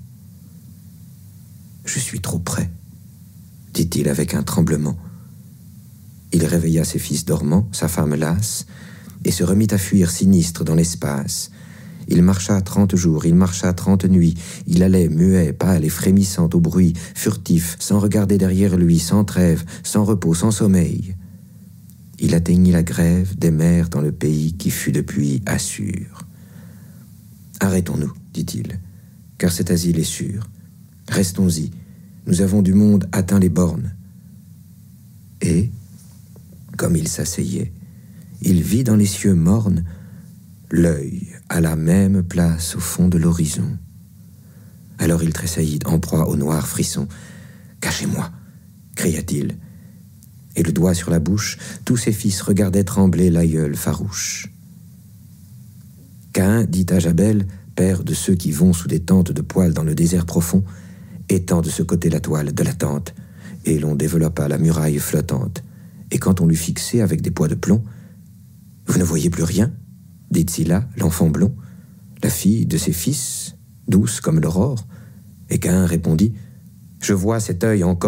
« Je suis trop près, » dit-il avec un tremblement. Il réveilla ses fils dormants, sa femme lasse, et se remit à fuir sinistre dans l'espace. Il marcha trente jours, il marcha trente nuits, il allait muet, pâle et frémissant au bruit, furtif, sans regarder derrière lui, sans trêve, sans repos, sans sommeil. Il atteignit la grève des mers dans le pays qui fut depuis Assur. « Arrêtons-nous, dit-il, car cet asile est sûr. Restons-y, nous avons du monde atteint les bornes. » Et, comme il s'asseyait, il vit dans les cieux mornes l'œil à la même place au fond de l'horizon. Alors il tressaillit en proie au noir frisson. « Cachez-moi » cria-t-il. Et le doigt sur la bouche, tous ses fils regardaient trembler l'aïeul farouche. Caïn dit à Jabel, père de ceux qui vont sous des tentes de poils dans le désert profond, étend de ce côté la toile de la tente, et l'on développa la muraille flottante. Et quand on l'eut fixée avec des poids de plomb, « Vous ne voyez plus rien ?» dit Scylla, l'enfant blond, la fille de ses fils, douce comme l'aurore. Et Caïn répondit, « Je vois cet œil encore. »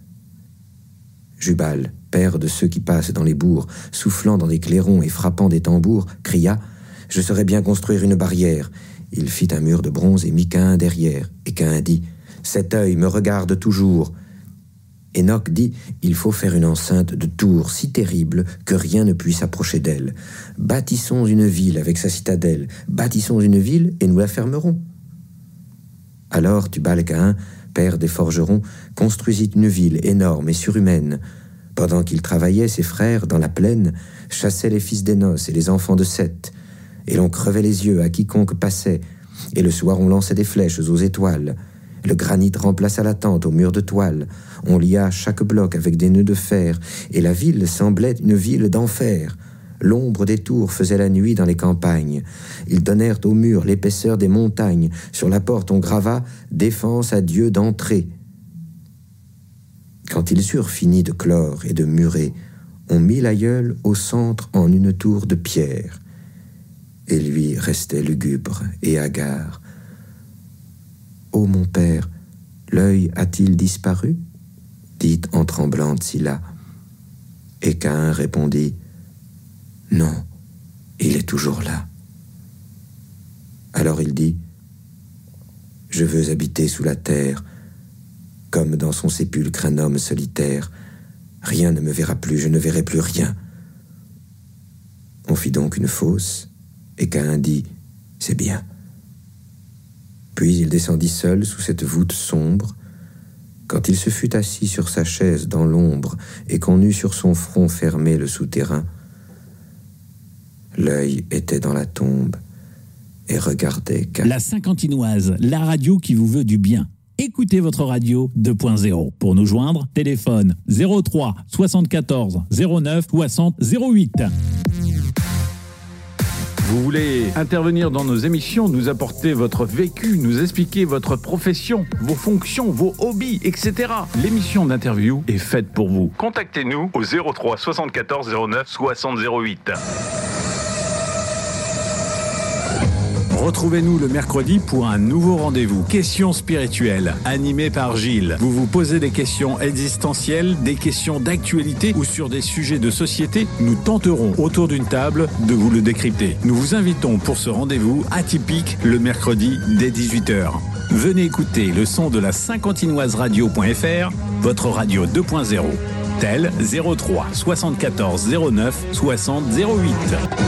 Jubal, père de ceux qui passent dans les bourgs, soufflant dans des clairons et frappant des tambours, cria, « Je saurais bien construire une barrière. » Il fit un mur de bronze et mit Caïn derrière. Et Caïn dit, « Cet œil me regarde toujours. » Enoch dit, « Il faut faire une enceinte de tours si terrible que rien ne puisse approcher d'elle. Bâtissons une ville avec sa citadelle. Bâtissons une ville et nous la fermerons. » Alors Tubal-Caïn, père des forgerons, construisit une ville énorme et surhumaine. Pendant qu'il travaillait, ses frères, dans la plaine, chassaient les fils d'Énos et les enfants de Seth. Et l'on crevait les yeux à quiconque passait. Et le soir, on lançait des flèches aux étoiles. Le granit remplaça la tente au mur de toile. On lia chaque bloc avec des nœuds de fer, et la ville semblait une ville d'enfer. L'ombre des tours faisait la nuit dans les campagnes. Ils donnèrent au mur l'épaisseur des montagnes. Sur la porte on grava « Défense à Dieu d'entrer ». Quand ils eurent fini de clore et de murer, on mit l'aïeul au centre en une tour de pierre. Et lui restait lugubre et hagard. « Ô mon père, l'œil a-t-il disparu ?» dit en tremblant Scylla. Et Caïn répondit, « Non, il est toujours là. » Alors il dit, « Je veux habiter sous la terre, comme dans son sépulcre un homme solitaire. Rien ne me verra plus, je ne verrai plus rien. » On fit donc une fosse, et Caïn dit, « C'est bien. » Puis il descendit seul sous cette voûte sombre. Quand il se fut assis sur sa chaise dans l'ombre et qu'on eut sur son front fermé le souterrain, l'œil était dans la tombe et regardait Caïn. La Saint-Quentinoise, la radio qui vous veut du bien. Écoutez votre radio deux point zéro. Pour nous joindre, téléphone zéro trois soixante-quatorze zéro neuf soixante zéro huit. Vous voulez intervenir dans nos émissions, nous apporter votre vécu, nous expliquer votre profession, vos fonctions, vos hobbies, et cetera. L'émission d'interview est faite pour vous. Contactez-nous au zéro trois soixante-quatorze zéro neuf soixante zéro huit. Retrouvez-nous le mercredi pour un nouveau rendez-vous. Questions spirituelles, animé par Gilles. Vous vous posez des questions existentielles, des questions d'actualité ou sur des sujets de société. Nous tenterons autour d'une table de vous le décrypter. Nous vous invitons pour ce rendez-vous atypique le mercredi dès dix-huit heures. Venez écouter le son de la Saint-Quentinoise radio point f r, votre radio deux point zéro. Tel zéro trois soixante-quatorze zéro neuf soixante zéro huit.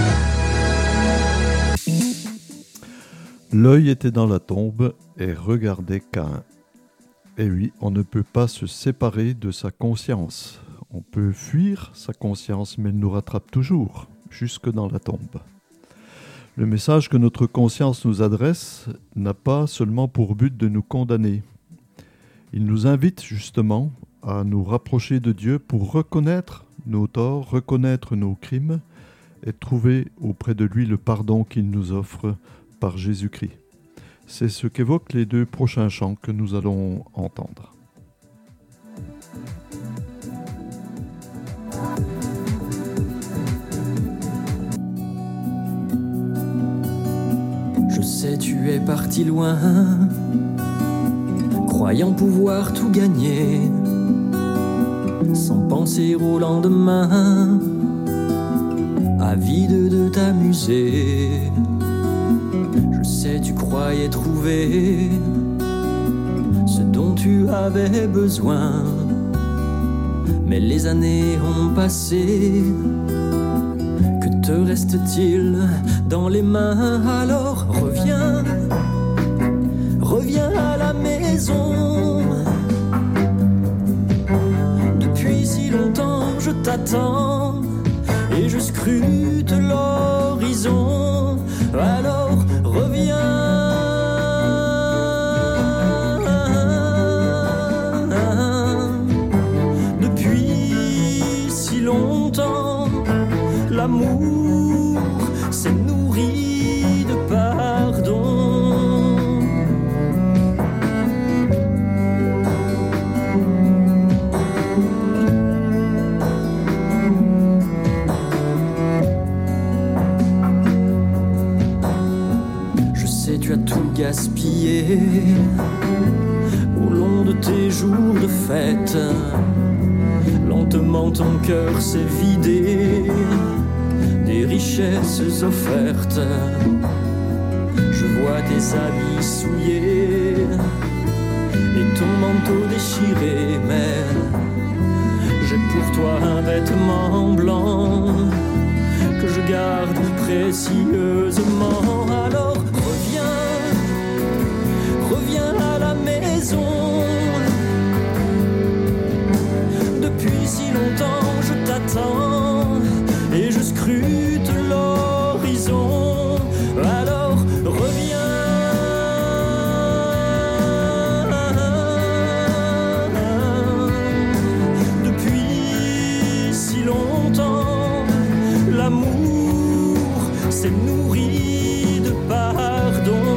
L'œil était dans la tombe et regardait Caïn. Et oui, on ne peut pas se séparer de sa conscience. On peut fuir sa conscience, mais elle nous rattrape toujours, jusque dans la tombe. Le message que notre conscience nous adresse n'a pas seulement pour but de nous condamner. Il nous invite justement à nous rapprocher de Dieu pour reconnaître nos torts, reconnaître nos crimes et trouver auprès de lui le pardon qu'il nous offre par Jésus-Christ. C'est ce qu'évoquent les deux prochains chants que nous allons entendre. Je sais, tu es parti loin, croyant pouvoir tout gagner, sans penser au lendemain, avide de t'amuser. Je sais, tu croyais trouver ce dont tu avais besoin, mais les années ont passé. Que te reste-t-il dans les mains? Alors reviens, reviens à la maison. Depuis si longtemps je t'attends et je scrute l'horizon. Alors reviens. Depuis si longtemps, l'amour s'est nourri de pardon. Je sais, tu as tout gaspillé au long de tes jours de fête. Lentement ton cœur s'est vidé des richesses offertes. Je vois tes habits souillés et ton manteau déchiré, mais j'ai pour toi un vêtement blanc que je garde précieusement. Alors reviens, reviens à la maison. Depuis si longtemps je t'attends et je scrute l'horizon. Alors reviens. Depuis si longtemps, l'amour s'est nourri de pardon.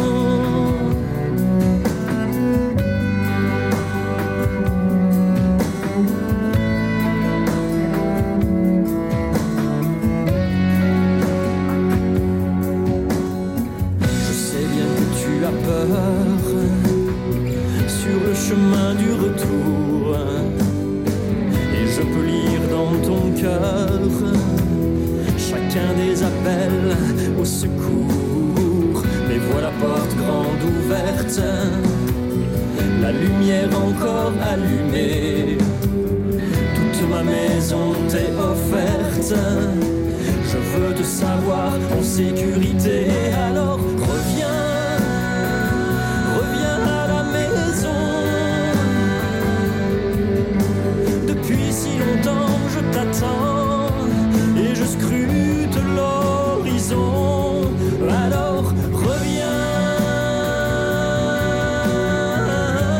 Sur le chemin du retour, et je peux lire dans ton cœur chacun des appels au secours. Mais voilà la porte grande ouverte, la lumière encore allumée, toute ma maison t'est offerte. Je veux te savoir en sécurité, alors reviens. Depuis si longtemps je t'attends et je scrute l'horizon. Alors reviens.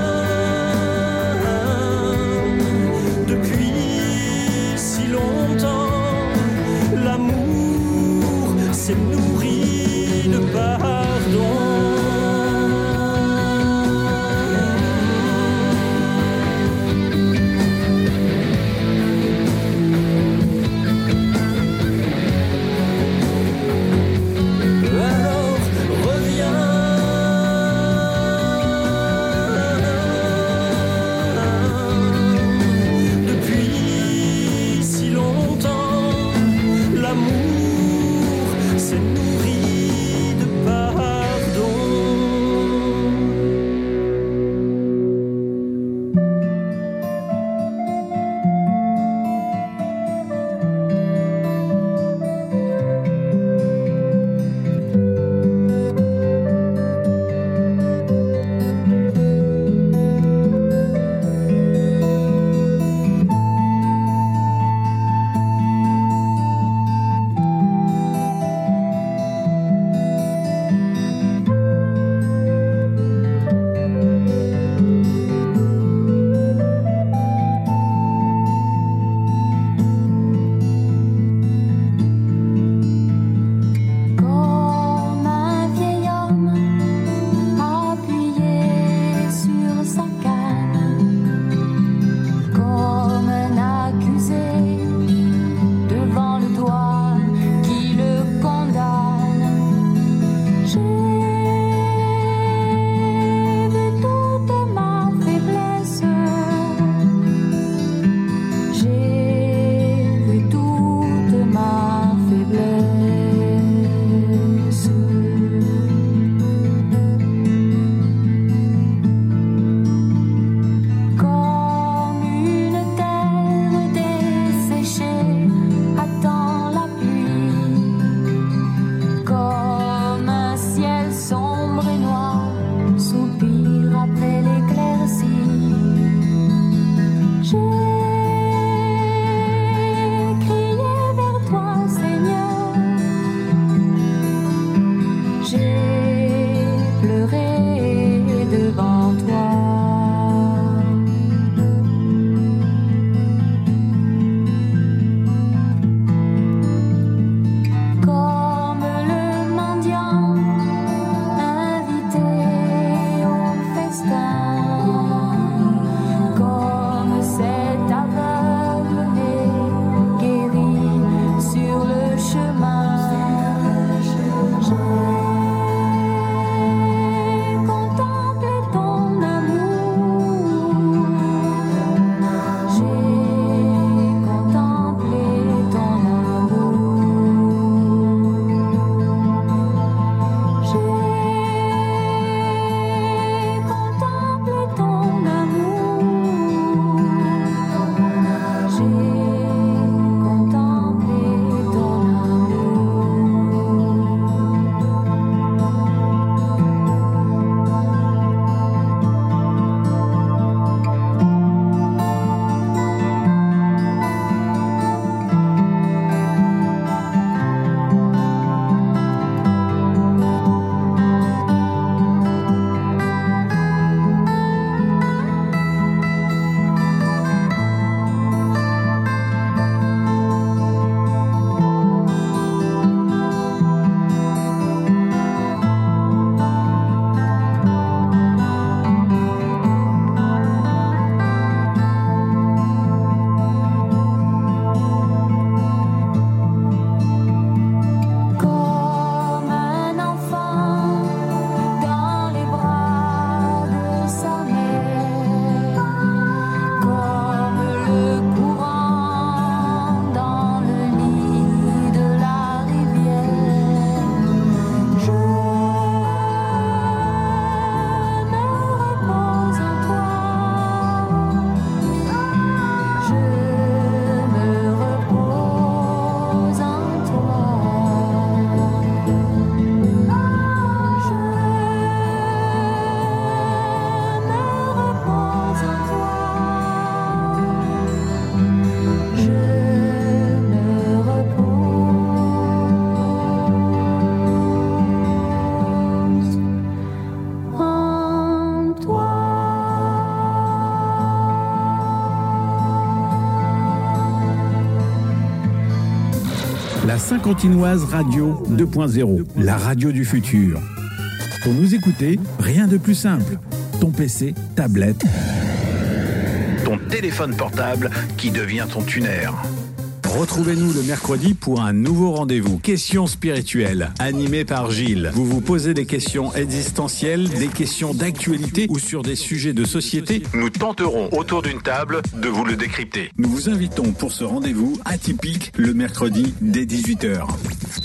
La Saint-Quentinoise Radio deux point zéro, la radio du futur. Pour nous écouter, rien de plus simple. Ton P C, tablette, Ton téléphone portable qui devient ton tuner. retrouvez-nous le mercredi pour un nouveau rendez-vous. Questions spirituelles, animé par Gilles. Vous vous posez des questions existentielles, des questions d'actualité ou sur des sujets de société. Nous tenterons autour d'une table de vous le décrypter. Nous vous invitons pour ce rendez-vous atypique le mercredi dès dix-huit heures.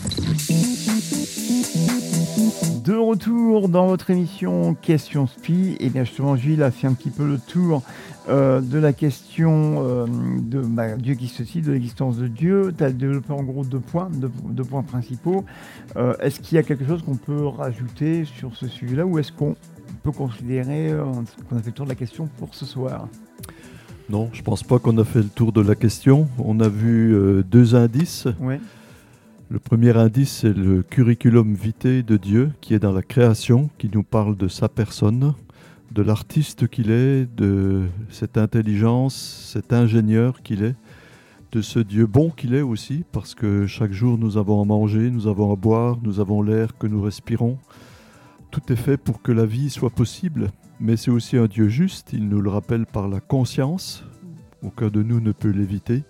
De retour dans votre émission Question Spi, et bien justement Gilles a fait un petit peu le tour euh, de la question euh, de bah, Dieu existe-t-il, de l'existence de Dieu. Tu as développé en gros deux points, deux, deux points principaux. Euh, est-ce qu'il y a quelque chose qu'on peut rajouter sur ce sujet-là, ou est-ce qu'on peut considérer euh, qu'on a fait le tour de la question pour ce soir? Non, je pense pas qu'on a fait le tour de la question. On a vu euh, deux indices. Ouais. Le premier indice, c'est le curriculum vitae de Dieu, qui est dans la création, qui nous parle de sa personne, de l'artiste qu'il est, de cette intelligence, cet ingénieur qu'il est, de ce Dieu bon qu'il est aussi, parce que chaque jour nous avons à manger, nous avons à boire, nous avons l'air que nous respirons. Tout est fait pour que la vie soit possible, mais c'est aussi un Dieu juste, il nous le rappelle par la conscience, aucun de nous ne peut l'éviter.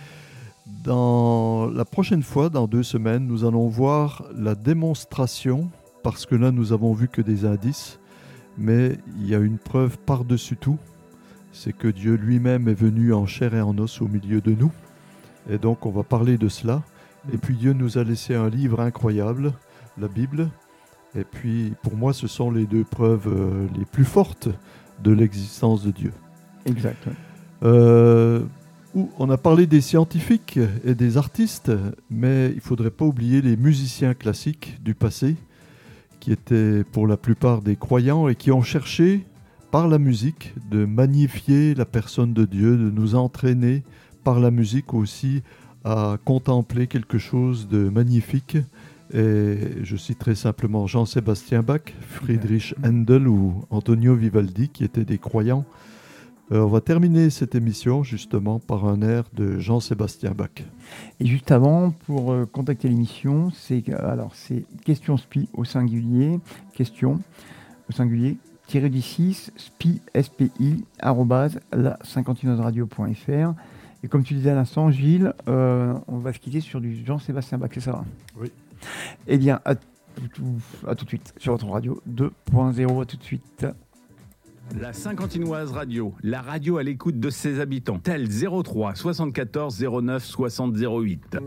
Dans la prochaine fois, dans deux semaines, nous allons voir la démonstration, parce que là nous avons vu que des indices, mais il y a une preuve par-dessus tout, c'est que Dieu lui-même est venu en chair et en os au milieu de nous, et donc on va parler de cela. Et puis Dieu nous a laissé un livre incroyable, la Bible, et puis pour moi ce sont les deux preuves euh, les plus fortes de l'existence de Dieu. Exact. Ouais. Euh, On a parlé des scientifiques et des artistes, mais il ne faudrait pas oublier les musiciens classiques du passé, qui étaient pour la plupart des croyants et qui ont cherché, par la musique, de magnifier la personne de Dieu, de nous entraîner par la musique aussi à contempler quelque chose de magnifique. Et je citerai simplement Jean-Sébastien Bach, Friedrich Handel ou Antonio Vivaldi, qui étaient des croyants. Euh, on va terminer cette émission justement par un air de Jean-Sébastien Bach. Et juste avant, pour euh, contacter l'émission, c'est alors c'est question spi au singulier, question au singulier, tiré du six, spi, S P I, arrobase, la cinquantinoise radio point f r. Et comme tu disais à l'instant, Gilles, euh, on va se quitter sur du Jean-Sébastien Bach, c'est ça? Oui. Eh bien, à, à tout de suite sur votre radio deux point zéro, à tout de suite. La Saint-Quentinoise Radio, la radio à l'écoute de ses habitants. Tel zéro trois soixante-quatorze zéro neuf soixante zéro huit.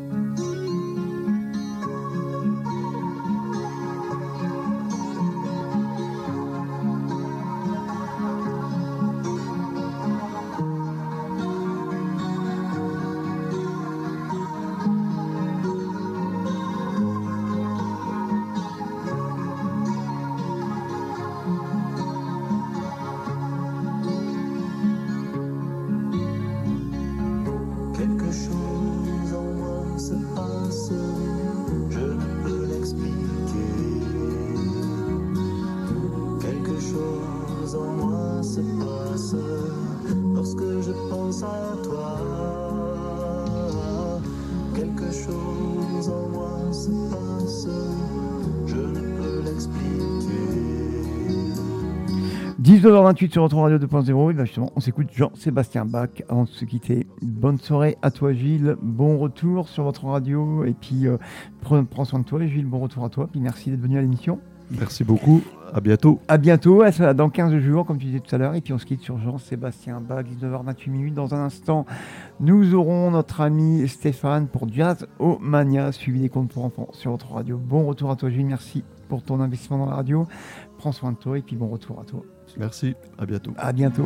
dix-neuf heures vingt-huit sur votre radio deux point zéro, et bien justement, on s'écoute Jean-Sébastien Bach avant de se quitter. Bonne soirée à toi Gilles, bon retour sur votre radio, et puis euh, prends, prends soin de toi Gilles, bon retour à toi, puis merci d'être venu à l'émission. Merci beaucoup, à bientôt. À bientôt, dans quinze jours comme tu disais tout à l'heure, et puis on se quitte sur Jean-Sébastien Bach, dix-neuf heures vingt-huit minutes. Dans un instant, nous aurons notre ami Stéphane pour Jazz au Mania, suivi des contes pour enfants sur votre radio. Bon retour à toi Gilles, merci pour ton investissement dans la radio, prends soin de toi, et puis bon retour à toi. Merci, à bientôt. À bientôt.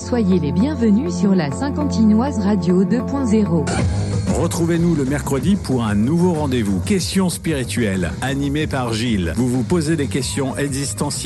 Soyez les bienvenus sur la Saint-Quentinoise Radio deux point zéro. Retrouvez-nous le mercredi pour un nouveau rendez-vous. Questions spirituelles, animé par Gilles. Vous vous posez des questions existentielles.